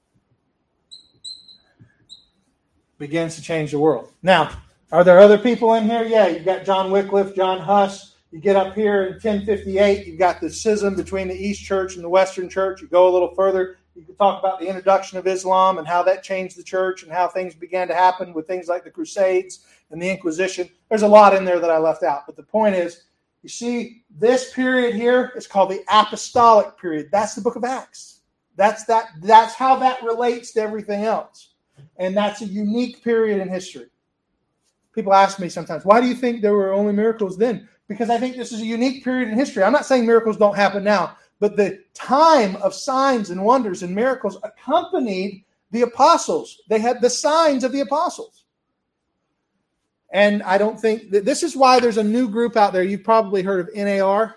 begins to change the world. Now, are there other people in here? Yeah, you've got John Wycliffe, John Huss. You get up here in ten fifty-eight, you've got the schism between the East Church and the Western Church. You go a little further, you can talk about the introduction of Islam and how that changed the church and how things began to happen with things like the Crusades and the Inquisition. There's a lot in there that I left out. But the point is, you see, this period here is called the apostolic period. That's the book of Acts. That's that. That's how that relates to everything else. And that's a unique period in history. People ask me sometimes, why do you think there were only miracles then? Because I think this is a unique period in history. I'm not saying miracles don't happen now, but the time of signs and wonders and miracles accompanied the apostles. They had the signs of the apostles. And I don't think that this is why there's a new group out there. You've probably heard of N A R.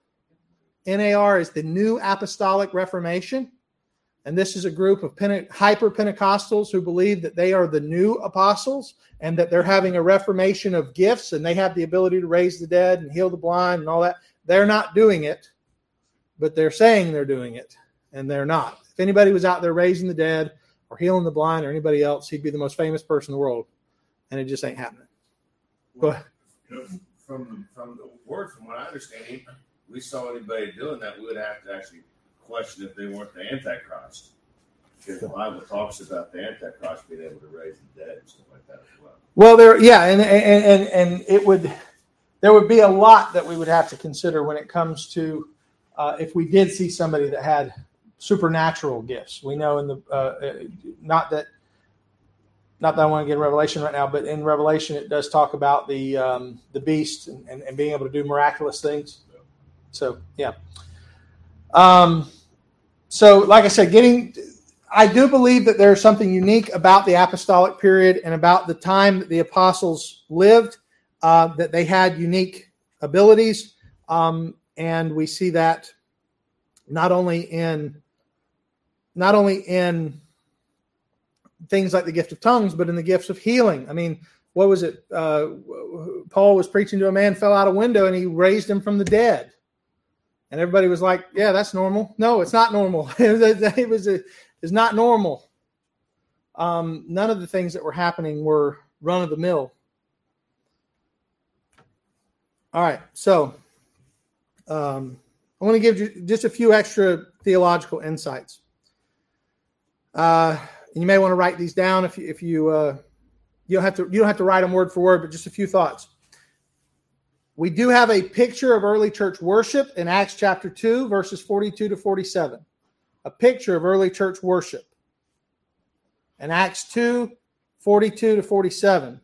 N A R is the New Apostolic Reformation. And this is a group of Pente- hyper-Pentecostals who believe that they are the new apostles and that they're having a reformation of gifts and they have the ability to raise the dead and heal the blind and all that. They're not doing it, but they're saying they're doing it, and they're not. If anybody was out there raising the dead or healing the blind or anybody else, he'd be the most famous person in the world, and it just ain't happening. Go ahead. You know, from from the word, from what I understand, if we saw anybody doing that, we would have to actually question if they weren't the Antichrist. Because the Bible talks about the Antichrist being able to raise the dead and stuff like that as well. Well, there, yeah, and and and and it would, there would be a lot that we would have to consider when it comes to uh, if we did see somebody that had supernatural gifts. We know in the uh, not that. Not that I want to get in Revelation right now, but in Revelation it does talk about the um, the beast and, and, and being able to do miraculous things. So yeah. Um, so like I said, getting I do believe that there's something unique about the apostolic period and about the time that the apostles lived, uh, that they had unique abilities, um, and we see that not only in not only in things like the gift of tongues, but in the gifts of healing. I mean, what was it? Uh, Paul was preaching to a man, fell out a window, and he raised him from the dead. And everybody was like, yeah, that's normal. No, it's not normal. it was a, it's not normal. Um, none of the things that were happening were run of the mill. All right, so um, I want to give you just a few extra theological insights. Uh, And you may want to write these down if you, if you uh, you don't have to you don't have to write them word for word, but just a few thoughts. We do have a picture of early church worship in Acts chapter two, verses forty-two to forty-seven. A picture of early church worship in Acts two, forty-two to forty-seven.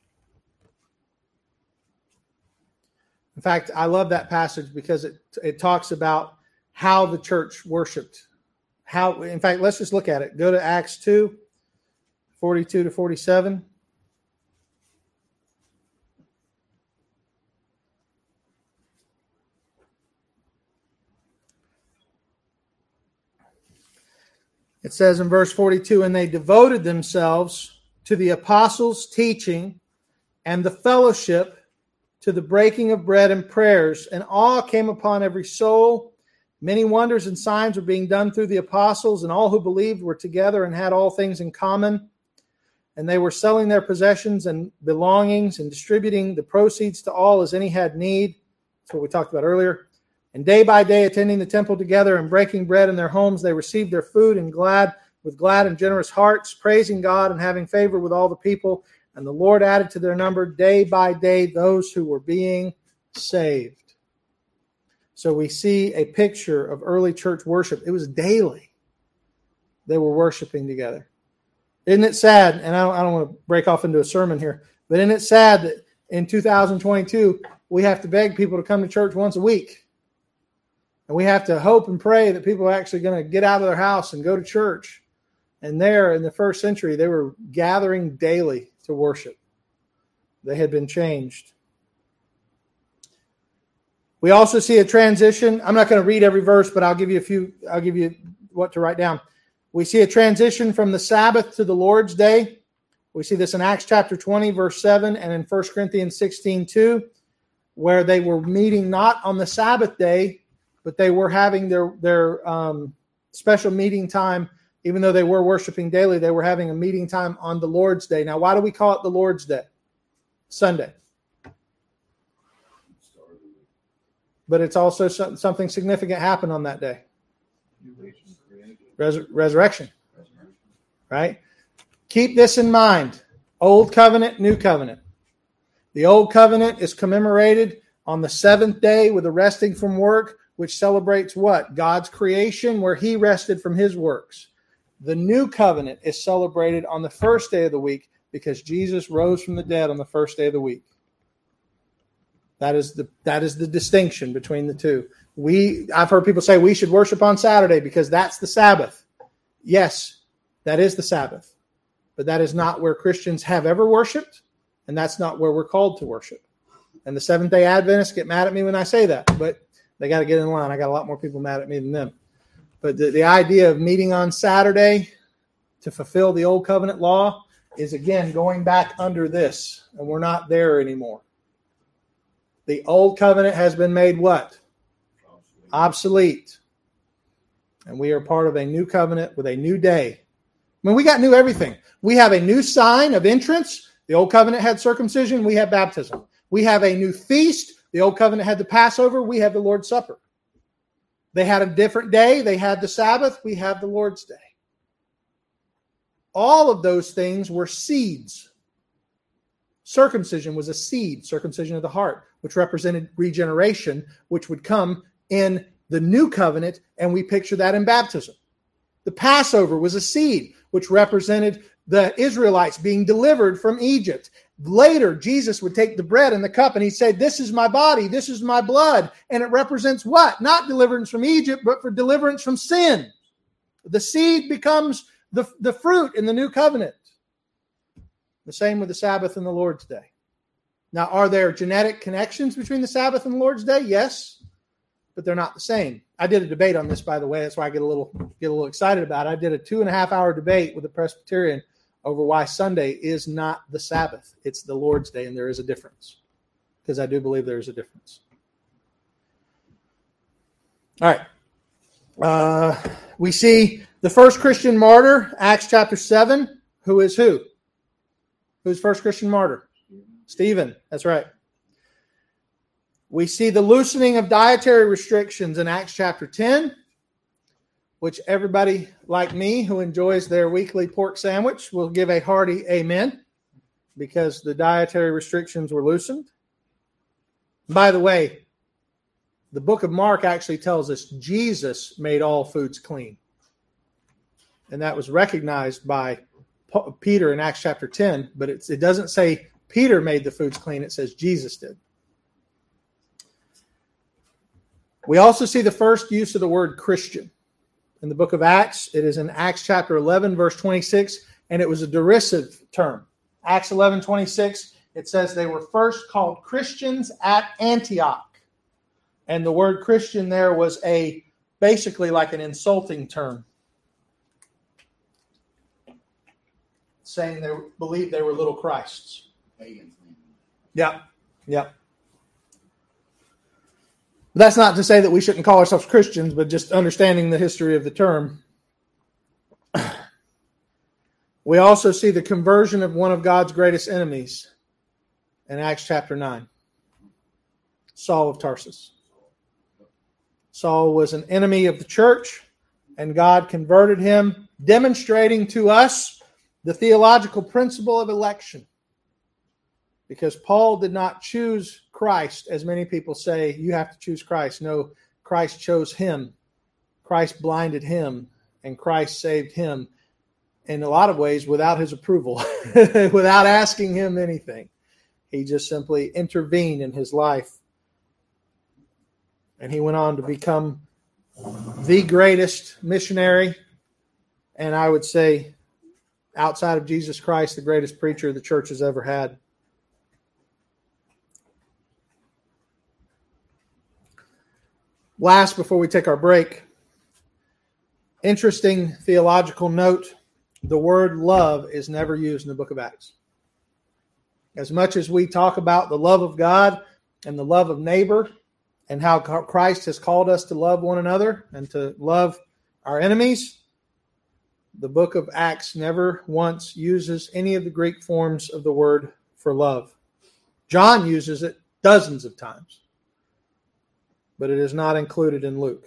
In fact, I love that passage because it it talks about how the church worshipped. How, in fact, let's just look at it. Go to Acts two, forty-two to forty-seven. It says in verse forty-two, and they devoted themselves to the apostles' teaching and the fellowship, to the breaking of bread and prayers, and awe came upon every soul. Many wonders and signs were being done through the apostles, and all who believed were together and had all things in common. And they were selling their possessions and belongings and distributing the proceeds to all as any had need. That's what we talked about earlier. And day by day, attending the temple together and breaking bread in their homes, they received their food and glad with glad and generous hearts, praising God and having favor with all the people. And the Lord added to their number day by day those who were being saved. So we see a picture of early church worship. It was daily. They were worshiping together. Isn't it sad? And I don't, I don't want to break off into a sermon here, but isn't it sad that in two thousand twenty-two, we have to beg people to come to church once a week? And we have to hope and pray that people are actually going to get out of their house and go to church. And there in the first century, they were gathering daily to worship. They had been changed. We also see a transition. I'm not going to read every verse, but I'll give you a few, I'll give you what to write down. We see a transition from the Sabbath to the Lord's Day. We see this in Acts chapter twenty, verse seven, and in First Corinthians sixteen, two, where they were meeting not on the Sabbath day, but they were having their, their um, special meeting time. Even though they were worshiping daily, they were having a meeting time on the Lord's Day. Now, why do we call it the Lord's Day? Sunday. But it's also something significant happened on that day. Resur- resurrection. Right? Keep this in mind. Old covenant, new covenant. The old covenant is commemorated on the seventh day with a resting from work, which celebrates what? God's creation, where he rested from his works. The new covenant is celebrated on the first day of the week because Jesus rose from the dead on the first day of the week. That is the that is the distinction between the two. We I've heard people say we should worship on Saturday because that's the Sabbath. Yes, that is the Sabbath. But that is not where Christians have ever worshiped, and that's not where we're called to worship. And the Seventh-day Adventists get mad at me when I say that, but they got to get in line. I got a lot more people mad at me than them. But the, the idea of meeting on Saturday to fulfill the old covenant law is, again, going back under this, and we're not there anymore. The old covenant has been made what? Obsolete. Obsolete. And we are part of a new covenant with a new day. I mean, we got new everything. We have a new sign of entrance. The old covenant had circumcision. We have baptism. We have a new feast. The old covenant had the Passover. We have the Lord's Supper. They had a different day. They had the Sabbath. We have the Lord's Day. All of those things were seeds. Circumcision was a seed, circumcision of the heart, which represented regeneration, which would come in the new covenant, and we picture that in baptism. The Passover was a seed, which represented the Israelites being delivered from Egypt. Later, Jesus would take the bread and the cup and he'd say, this is my body, this is my blood. And it represents what? Not deliverance from Egypt, but for deliverance from sin. The seed becomes the, the fruit in the new covenant. The same with the Sabbath and the Lord's Day. Now, are there genetic connections between the Sabbath and the Lord's Day? Yes, but they're not the same. I did a debate on this, by the way. That's why I get a little get a little excited about it. I did a two and a half hour debate with a Presbyterian over why Sunday is not the Sabbath. It's the Lord's Day, and there is a difference. Because I do believe there is a difference. All right. Uh, we see the first Christian martyr, Acts chapter seven. Who is who? Who's first Christian martyr? Stephen. That's right. We see the loosening of dietary restrictions in Acts chapter ten, which everybody like me who enjoys their weekly pork sandwich will give a hearty amen, because the dietary restrictions were loosened. By the way, the book of Mark actually tells us Jesus made all foods clean. And that was recognized by Peter in Acts chapter ten, but it's, it doesn't say Peter made the foods clean. It says Jesus did. We also see the first use of the word Christian. In the book of Acts, it is in Acts chapter eleven, verse twenty-six, and it was a derisive term. Acts eleven twenty-six, it says they were first called Christians at Antioch. And the word Christian there was a basically like an insulting term. saying they believed they were little Christs. Pagans. Yeah, yeah. That's not to say that we shouldn't call ourselves Christians, but just understanding the history of the term. We also see the conversion of one of God's greatest enemies in Acts chapter nine, Saul of Tarsus. Saul was an enemy of the church, and God converted him, demonstrating to us the theological principle of election. Because Paul did not choose Christ, as many people say, you have to choose Christ. No, Christ chose him. Christ blinded him, and Christ saved him in a lot of ways without his approval, without asking him anything. He just simply intervened in his life. And he went on to become the greatest missionary, and I would say, outside of Jesus Christ, the greatest preacher the church has ever had. Last, before we take our break, interesting theological note, the word love is never used in the book of Acts. As much as we talk about the love of God and the love of neighbor and how Christ has called us to love one another and to love our enemies, the book of Acts never once uses any of the Greek forms of the word for love. John uses it dozens of times, but it is not included in Luke.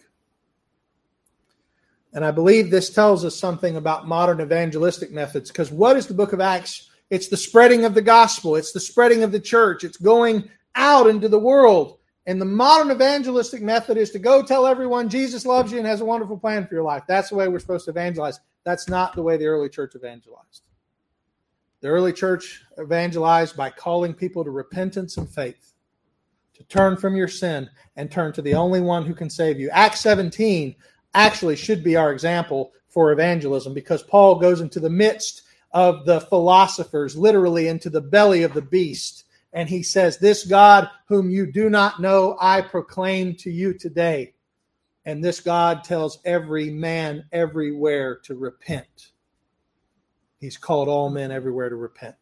And I believe this tells us something about modern evangelistic methods, because what is the book of Acts? It's the spreading of the gospel. It's the spreading of the church. It's going out into the world. And the modern evangelistic method is to go tell everyone Jesus loves you and has a wonderful plan for your life. That's the way we're supposed to evangelize. That's not the way the early church evangelized. The early church evangelized by calling people to repentance and faith, to turn from your sin and turn to the only one who can save you. Acts seventeen actually should be our example for evangelism, because Paul goes into the midst of the philosophers, literally into the belly of the beast. And he says, this God whom you do not know, I proclaim to you today. And this God tells every man everywhere to repent. He's called all men everywhere to repent.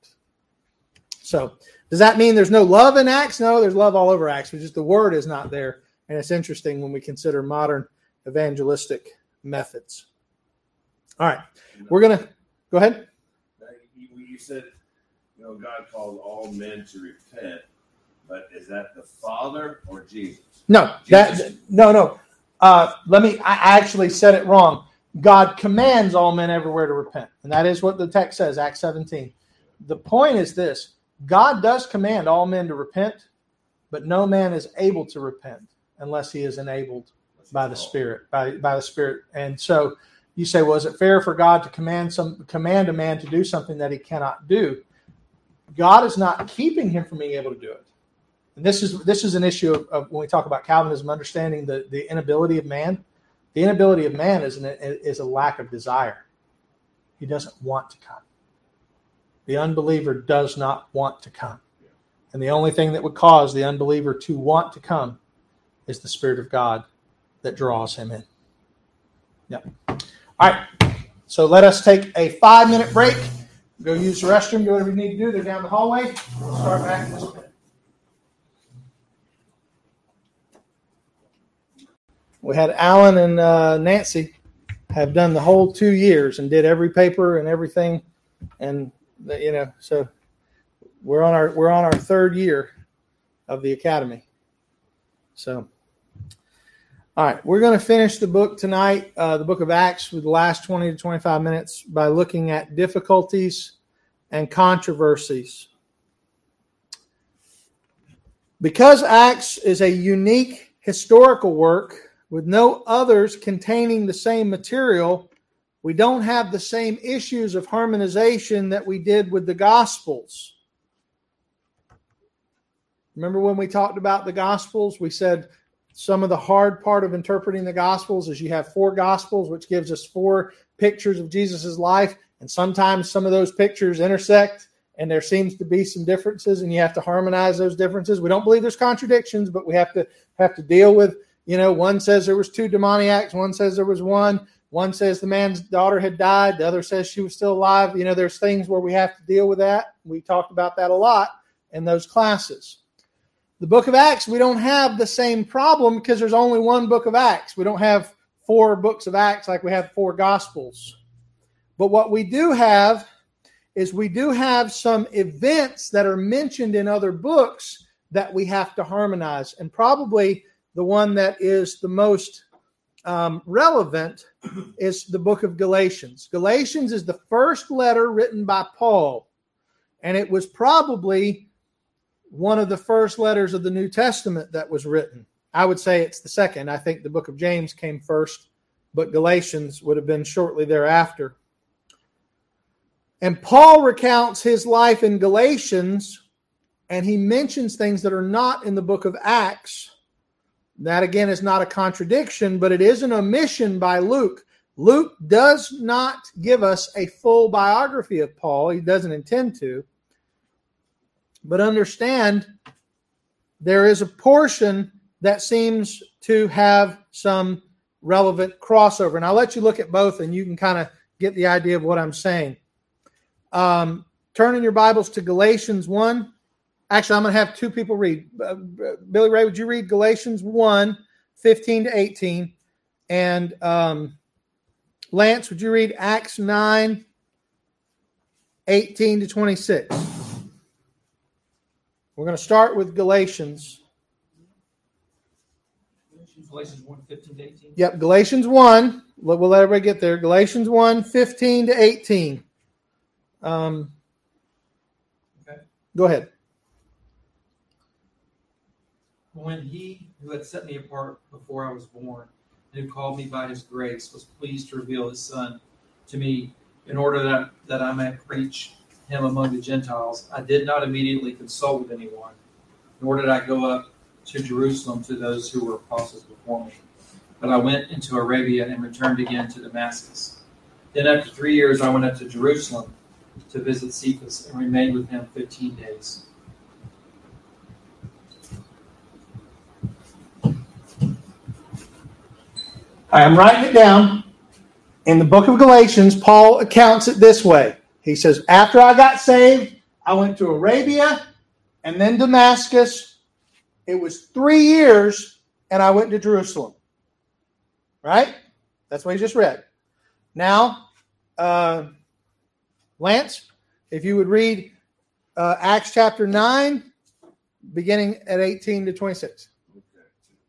So does that mean there's no love in Acts? No, there's love all over Acts. It's just the word is not there. And it's interesting when we consider modern evangelistic methods. All right. We're going to go ahead. You said, you know, God calls all men to repent, but is that the Father or Jesus? No, Jesus. that no, no. Uh, let me, I actually said it wrong. God commands all men everywhere to repent. And that is what the text says, Acts seventeen. The point is this: God does command all men to repent, but no man is able to repent unless he is enabled by the Spirit, by, by the Spirit. And so you say, well, is it fair for God to command some command a man to do something that he cannot do? God is not keeping him from being able to do it. And this is this is an issue of, of when we talk about Calvinism, understanding the, the inability of man. The inability of man is, an, is a lack of desire. He doesn't want to come. The unbeliever does not want to come. And the only thing that would cause the unbeliever to want to come is the Spirit of God that draws him in. Yep. All right. So let us take a five-minute break. Go use the restroom. Do whatever you need to do. They're down the hallway. We'll start back in just a minute. We had Alan and uh, Nancy have done the whole two years and did every paper and everything, and you know, so we're on our we're on our third year of the academy. So, all right, we're going to finish the book tonight, uh, the book of Acts, with the last twenty to twenty-five minutes by looking at difficulties and controversies. Because Acts is a unique historical work with no others containing the same material, we don't have the same issues of harmonization that we did with the Gospels. Remember when we talked about the Gospels, we said some of the hard part of interpreting the Gospels is you have four Gospels, which gives us four pictures of Jesus' life, and sometimes some of those pictures intersect, and there seems to be some differences, and you have to harmonize those differences. We don't believe there's contradictions, but we have to have to deal with, you know, one says there was two demoniacs, one says there was one. One says the man's daughter had died. The other says she was still alive. You know, there's things where we have to deal with that. We talked about that a lot in those classes. The book of Acts, we don't have the same problem because there's only one book of Acts. We don't have four books of Acts like we have four Gospels. But what we do have is we do have some events that are mentioned in other books that we have to harmonize. And probably the one that is the most um, relevant is the book of Galatians. Galatians is the first letter written by Paul. And it was probably one of the first letters of the New Testament that was written. I would say it's the second. I think the book of James came first, but Galatians would have been shortly thereafter. And Paul recounts his life in Galatians, and he mentions things that are not in the book of Acts. That, again, is not a contradiction, but it is an omission by Luke. Luke does not give us a full biography of Paul. He doesn't intend to. But understand, there is a portion that seems to have some relevant crossover. And I'll let you look at both, and you can kind of get the idea of what I'm saying. Um, turn in your Bibles to Galatians one. Actually, I'm going to have two people read. Uh, Billy Ray, would you read Galatians one, fifteen to eighteen? And um, Lance, would you read Acts nine, eighteen to twenty-six? We're going to start with Galatians. Galatians one, fifteen to eighteen? Yep, Galatians one. We'll let everybody get there. Galatians one, fifteen to eighteen. Um, okay. Go ahead. When he who had set me apart before I was born, and who called me by his grace, was pleased to reveal his Son to me in order that, that I might preach him among the Gentiles, I did not immediately consult with anyone, nor did I go up to Jerusalem to those who were apostles before me. But I went into Arabia and returned again to Damascus. Then after three years I went up to Jerusalem to visit Cephas and remained with him fifteen days. I'm writing it down. In the book of Galatians, Paul accounts it this way. He says, after I got saved, I went to Arabia and then Damascus. It was three years, and I went to Jerusalem. Right? That's what he just read. Now, uh, Lance, if you would read uh, Acts chapter nine, beginning at eighteen to twenty-six. Okay.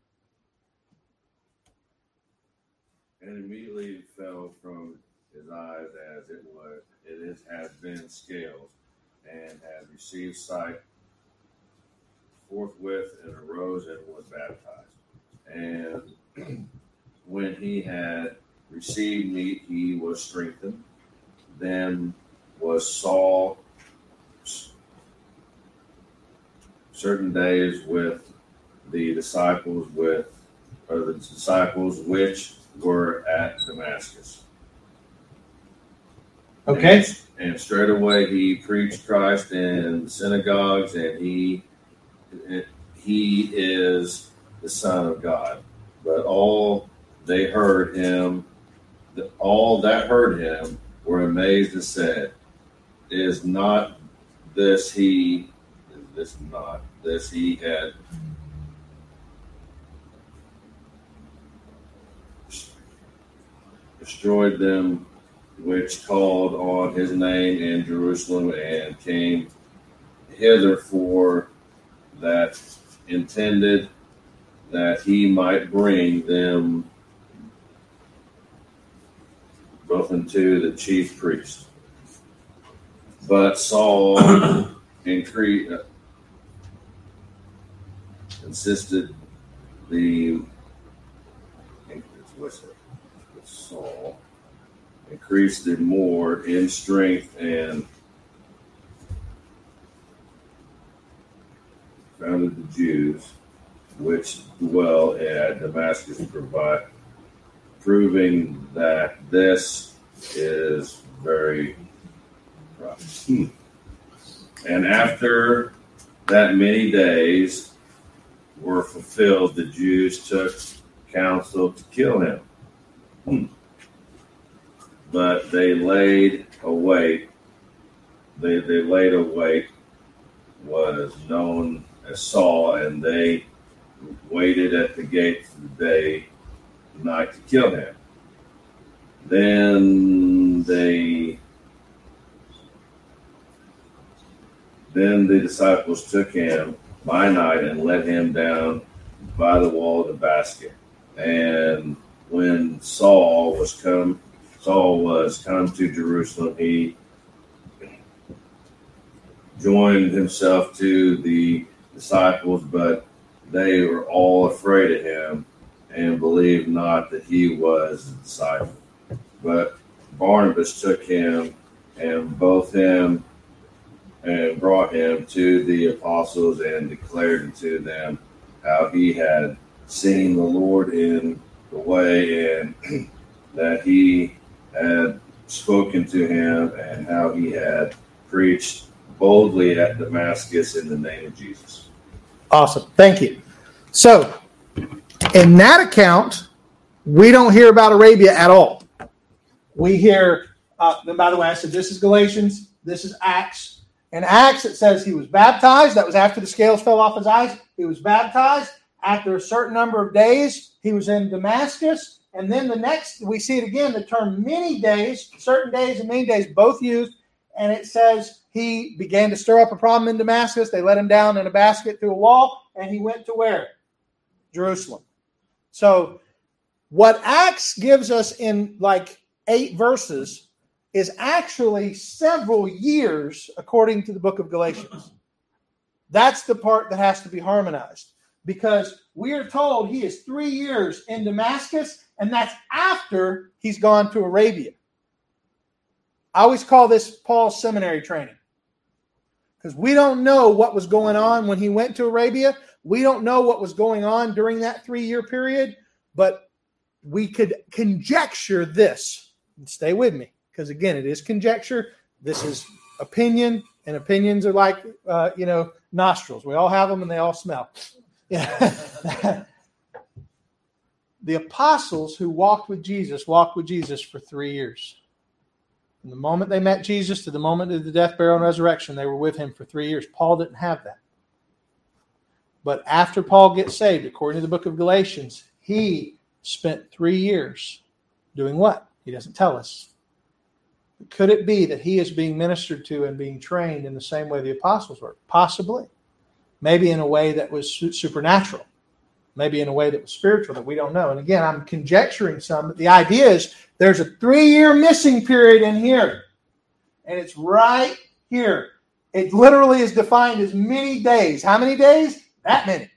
And immediately it fell from his eyes as it was. It is, has been scales, and had received sight forthwith, and arose and was baptized. And when he had received meat, he was strengthened. Then was Saul certain days with the disciples, with or the disciples which were at Damascus. Okay. And, and straightway he preached Christ in the synagogues, and he he is the Son of God. But all they heard him, all that heard him were amazed and said, "Is not this he? Is this not this he had?" Destroyed them which called on his name in Jerusalem, and came hither for that intended that he might bring them both unto the chief priest. But Saul increased, insisted the what's it? Saul increased it more in strength, and founded the Jews which dwell at Damascus, provide, proving that this is very rough. Hmm. And after that many days were fulfilled, the Jews took counsel to kill him. Hmm. but they laid await. They they laid await was known as Saul, and they waited at the gate for the day, night to kill him. Then they, then the disciples took him by night and let him down by the wall of the basket. And when Saul was come, Saul was come to Jerusalem, he joined himself to the disciples, but they were all afraid of him and believed not that he was a disciple. But Barnabas took him and both him and brought him to the apostles and declared unto them how he had seen the Lord in the way, and that he had spoken to him, and how he had preached boldly at Damascus in the name of Jesus. Awesome. Thank you. So, in that account, we don't hear about Arabia at all. We hear, uh, and by the way, I said this is Galatians, this is Acts. In Acts, it says he was baptized. That was after the scales fell off his eyes. He was baptized. After a certain number of days, he was in Damascus. And then the next, we see it again, the term many days, certain days and many days, both used. And it says he began to stir up a problem in Damascus. They let him down in a basket through a wall, and he went to where? Jerusalem. So what Acts gives us in like eight verses is actually several years according to the book of Galatians. That's the part that has to be harmonized, because we are told he is three years in Damascus, and that's after he's gone to Arabia. I always call this Paul's seminary training, because we don't know what was going on when he went to Arabia. We don't know what was going on during that three-year period, but we could conjecture this. And stay with me, because again, it is conjecture. This is opinion, and opinions are like, uh, you know, nostrils. We all have them, and they all smell. Yeah. The apostles who walked with Jesus walked with Jesus for three years. From the moment they met Jesus to the moment of the death, burial, and resurrection, they were with him for three years. Paul didn't have that. But after Paul gets saved, according to the book of Galatians, he spent three years doing what? He doesn't tell us. Could it be that he is being ministered to and being trained in the same way the apostles were? Possibly. Maybe in a way that was supernatural. Maybe in a way that was spiritual that we don't know. And again, I'm conjecturing some, but the idea is there's a three-year missing period in here. And it's right here. It literally is defined as many days. How many days? That many.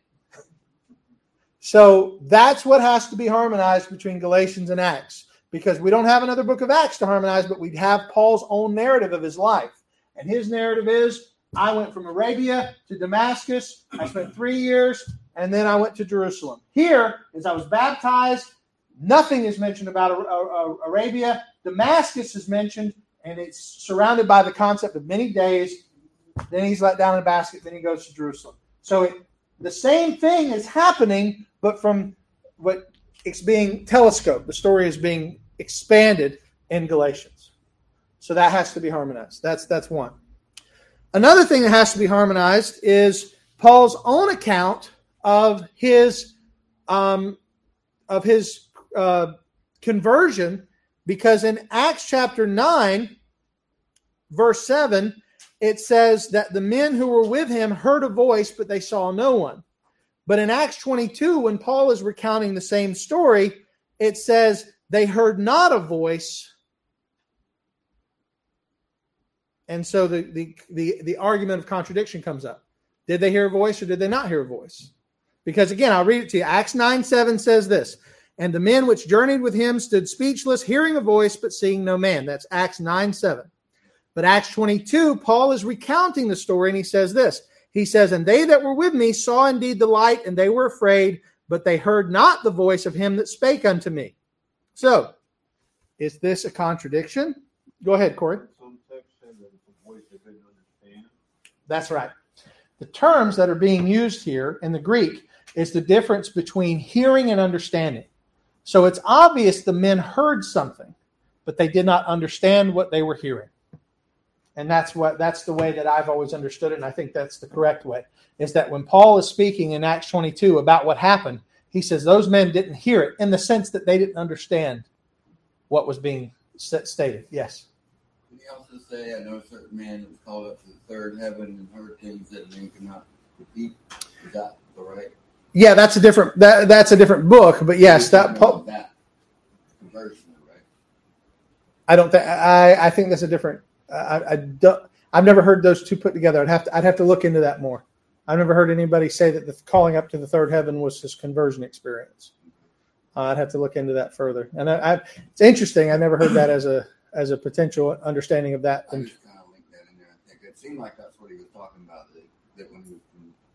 So that's what has to be harmonized between Galatians and Acts, because we don't have another book of Acts to harmonize, but we have Paul's own narrative of his life. And his narrative is, I went from Arabia to Damascus. I spent three years, and then I went to Jerusalem. Here, as I was baptized, nothing is mentioned about Arabia. Damascus is mentioned, and it's surrounded by the concept of many days. Then he's let down in a basket. Then he goes to Jerusalem. So it, the same thing is happening, but from what it's being telescoped. The story is being expanded in Galatians. So that has to be harmonized. That's that's one. Another thing that has to be harmonized is Paul's own account of his um, of his uh, conversion, because in Acts chapter nine, verse seven, it says that the men who were with him heard a voice, but they saw no one. But in Acts twenty-two, when Paul is recounting the same story, it says they heard not a voice. And so the, the, the, the argument of contradiction comes up. Did they hear a voice or did they not hear a voice? Because again, I'll read it to you. Acts nine seven says this, and the men which journeyed with him stood speechless, hearing a voice, but seeing no man. That's Acts nine seven. But Acts twenty-two, Paul is recounting the story, and he says this. He says, and they that were with me saw indeed the light, and they were afraid, but they heard not the voice of him that spake unto me. So, is this a contradiction? Go ahead, Corey. Some text said that it's a voice they couldn't understand. That's right. The terms that are being used here in the Greek is the difference between hearing and understanding. So it's obvious the men heard something, but they did not understand what they were hearing. And that's what that's the way that I've always understood it, and I think that's the correct way, is that when Paul is speaking in Acts twenty-two about what happened, he says those men didn't hear it in the sense that they didn't understand what was being stated. Yes? Can you also say, I know a certain man that was called up to the third heaven and heard things that men could not repeat? Is that the right? Yeah, that's a different that that's a different book, but yes, that Paul, that conversion, right? I don't think I I think that's a different I, I don't I've never heard those two put together. I'd have to I'd have to look into that more. I've never heard anybody say that the calling up to the third heaven was his conversion experience. Uh, I'd have to look into that further. And I, I, it's interesting. I never heard that as a as a potential understanding of that. I just kind of linked that in there. I think it seemed like that's what he was talking about. That, that when he was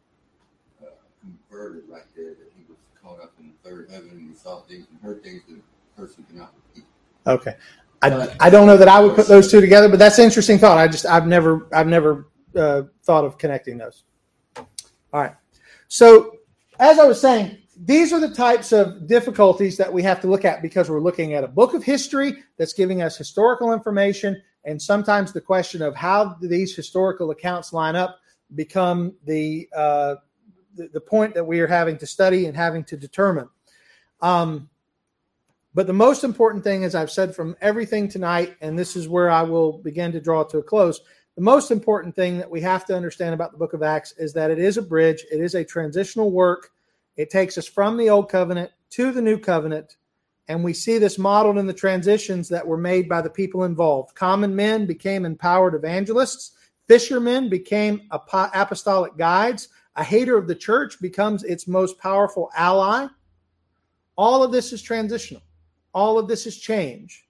uh, converted, right there, that he was caught up in the third heaven and he saw things and heard things that a person cannot repeat. Okay. I, I don't know that I would put those two together, but that's an interesting thought. I just I've never I've never uh, thought of connecting those. All right. So as I was saying, these are the types of difficulties that we have to look at because we're looking at a book of history that's giving us historical information, and sometimes the question of how do these historical accounts line up become the uh, the, the point that we are having to study and having to determine. Um, But the most important thing, as I've said from everything tonight, and this is where I will begin to draw to a close, the most important thing that we have to understand about the book of Acts is that it is a bridge. It is a transitional work. It takes us from the old covenant to the new covenant, and we see this modeled in the transitions that were made by the people involved. Common men became empowered evangelists. Fishermen became apostolic guides. A hater of the church becomes its most powerful ally. All of this is transitional. All of this is change.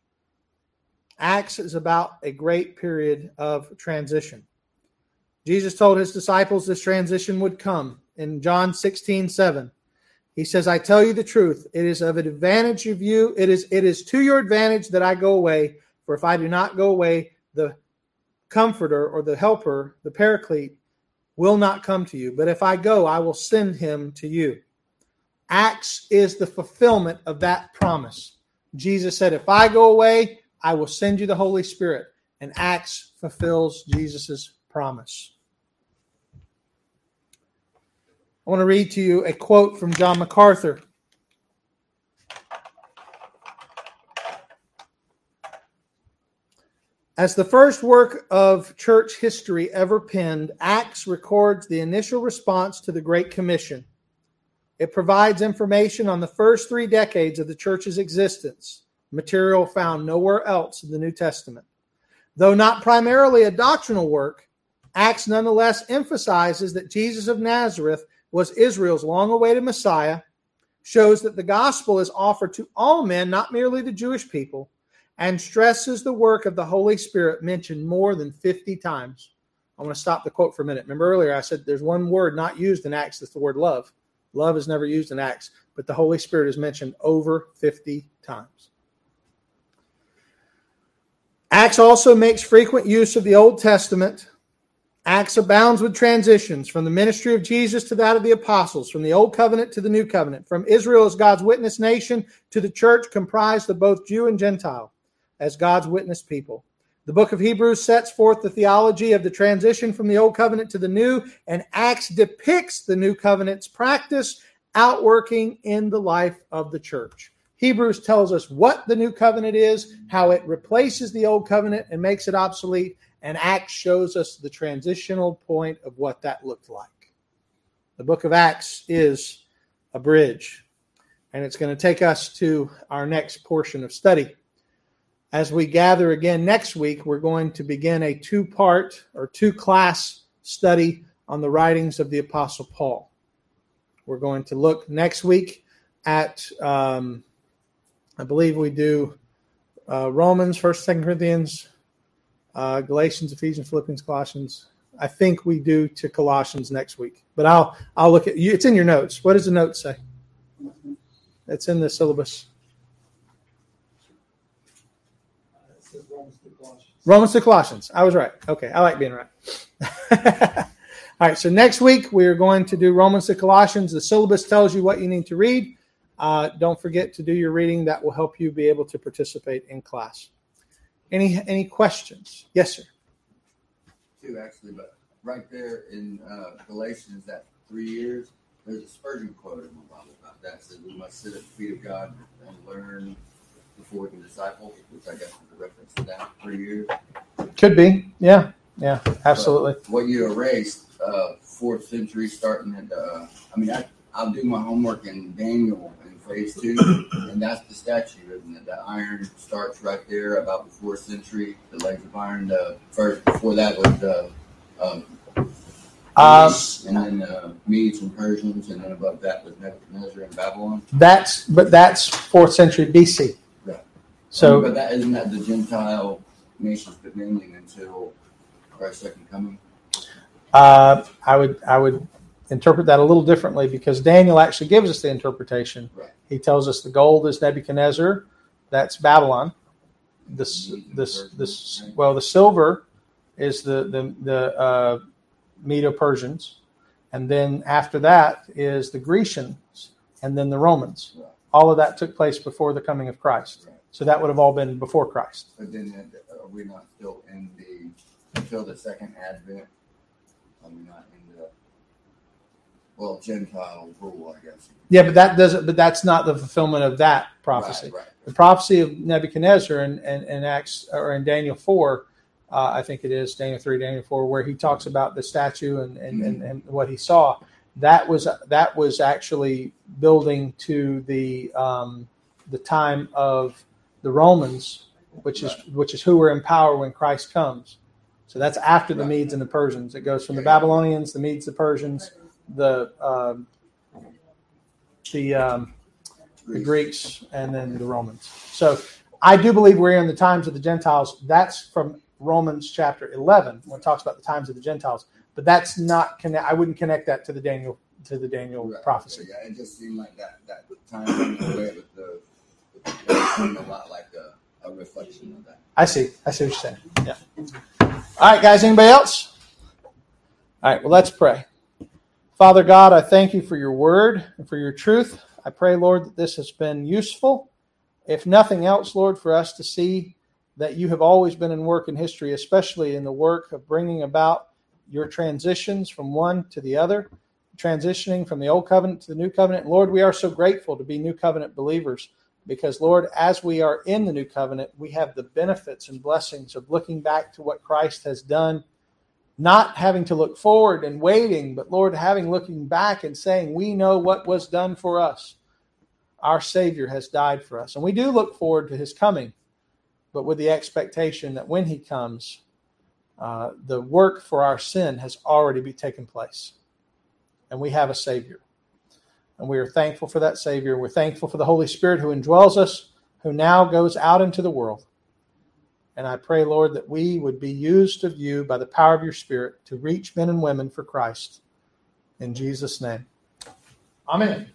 Acts is about a great period of transition. Jesus told his disciples this transition would come in John sixteen seven. He says, I tell you the truth, it is of an advantage of you, it is, it is to your advantage that I go away, for if I do not go away, the Comforter or the Helper, the Paraclete, will not come to you. But if I go, I will send him to you. Acts is the fulfillment of that promise. Jesus said, if I go away, I will send you the Holy Spirit. And Acts fulfills Jesus' promise. I want to read to you a quote from John MacArthur. As the first work of church history ever penned, Acts records the initial response to the Great Commission. It provides information on the first three decades of the church's existence, material found nowhere else in the New Testament. Though not primarily a doctrinal work, Acts nonetheless emphasizes that Jesus of Nazareth was Israel's long-awaited Messiah, shows that the gospel is offered to all men, not merely the Jewish people, and stresses the work of the Holy Spirit mentioned more than fifty times. I want to stop the quote for a minute. Remember earlier I said there's one word not used in Acts, that's the word love. Love is never used in Acts, but the Holy Spirit is mentioned over fifty times. Acts also makes frequent use of the Old Testament. Acts abounds with transitions from the ministry of Jesus to that of the apostles, from the Old Covenant to the New Covenant, from Israel as God's witness nation to the church comprised of both Jew and Gentile as God's witness people. The book of Hebrews sets forth the theology of the transition from the Old Covenant to the New, and Acts depicts the New Covenant's practice outworking in the life of the church. Hebrews tells us what the New Covenant is, how it replaces the Old Covenant and makes it obsolete, and Acts shows us the transitional point of what that looked like. The book of Acts is a bridge, and it's going to take us to our next portion of study. As we gather again next week, we're going to begin a two-part or two-class study on the writings of the Apostle Paul. We're going to look next week at, um, I believe we do uh, Romans, First, Second Corinthians, uh, Galatians, Ephesians, Philippians, Colossians. I think we do to Colossians next week, but I'll I'll look at you. It's in your notes. What does the note say? It's in the syllabus. Romans to Colossians. I was right. Okay, I like being right. All right, so next week we are going to do Romans to Colossians. The syllabus tells you what you need to read. Uh, don't forget to do your reading. That will help you be able to participate in class. Any any questions? Yes, sir. Two actually, but right there in uh, Galatians, that three years, there's a Spurgeon quote in the Bible about that. It says we must sit at the feet of God and learn before we can disciple, which I guess is a reference to that three years. Could be. Yeah. Yeah. Absolutely. But what you erased, uh, fourth century, starting at, uh, I mean, I, I'll do my homework in Daniel in phase two, and that's the statue, isn't it? The iron starts right there about the fourth century, the legs of iron. The first, before that was the, um, Um, Greece, and then uh, Medes and Persians, and then above that was Nebuchadnezzar and Babylon. That's but that's fourth century B C. Yeah. So, but that isn't that the Gentile nations dominion until Christ's second coming. uh, I would I would interpret that a little differently because Daniel actually gives us the interpretation. Right. He tells us the gold is Nebuchadnezzar, that's Babylon. This this this well the silver is the the the uh, Medo-Persians, and then after that is the Grecians, and then the Romans. Right. All of that took place before the coming of Christ. Right. So that would have all been before Christ. But then uh, are we not still in the until the second advent? Are we not in the well Gentile rule? I guess. Yeah, but that doesn't. But that's not the fulfillment of that prophecy. Right, right. The prophecy of Nebuchadnezzar in, in, in Acts or in Daniel four, uh, I think it is Daniel three, Daniel four, where he talks about the statue and, and, Mm-hmm. and, and what he saw. That was that was actually building to the um, the time of the Romans, which is Right. which is who were in power when Christ comes. So that's after the Right. Medes and the Persians. It goes from the Yeah, yeah. Babylonians, the Medes, the Persians, the um, the um, the Greeks, and then the Romans. So I do believe we're in the times of the Gentiles. That's from Romans chapter eleven, when it talks about the times of the Gentiles. But that's not connect. I wouldn't connect that to the Daniel to the Daniel Right. prophecy. Yeah, it just seemed like that that time went away with the. With the it seemed a lot like a, a reflection of that. I see. I see what you're saying. Yeah. All right, guys. Anybody else? All right. Well, let's pray. Father God, I thank you for your word and for your truth. I pray, Lord, that this has been useful. If nothing else, Lord, for us to see that you have always been in work in history, especially in the work of bringing about your transitions from one to the other, transitioning from the old covenant to the new covenant. Lord, we are so grateful to be new covenant believers because, Lord, as we are in the new covenant, we have the benefits and blessings of looking back to what Christ has done, not having to look forward and waiting, but, Lord, having looking back and saying, we know what was done for us. Our Savior has died for us. And we do look forward to his coming, but with the expectation that when he comes, uh, the work for our sin has already been taken place. And we have a Savior. And we are thankful for that Savior. We're thankful for the Holy Spirit who indwells us, who now goes out into the world. And I pray, Lord, that we would be used of you by the power of your Spirit to reach men and women for Christ. In Jesus' name. Amen.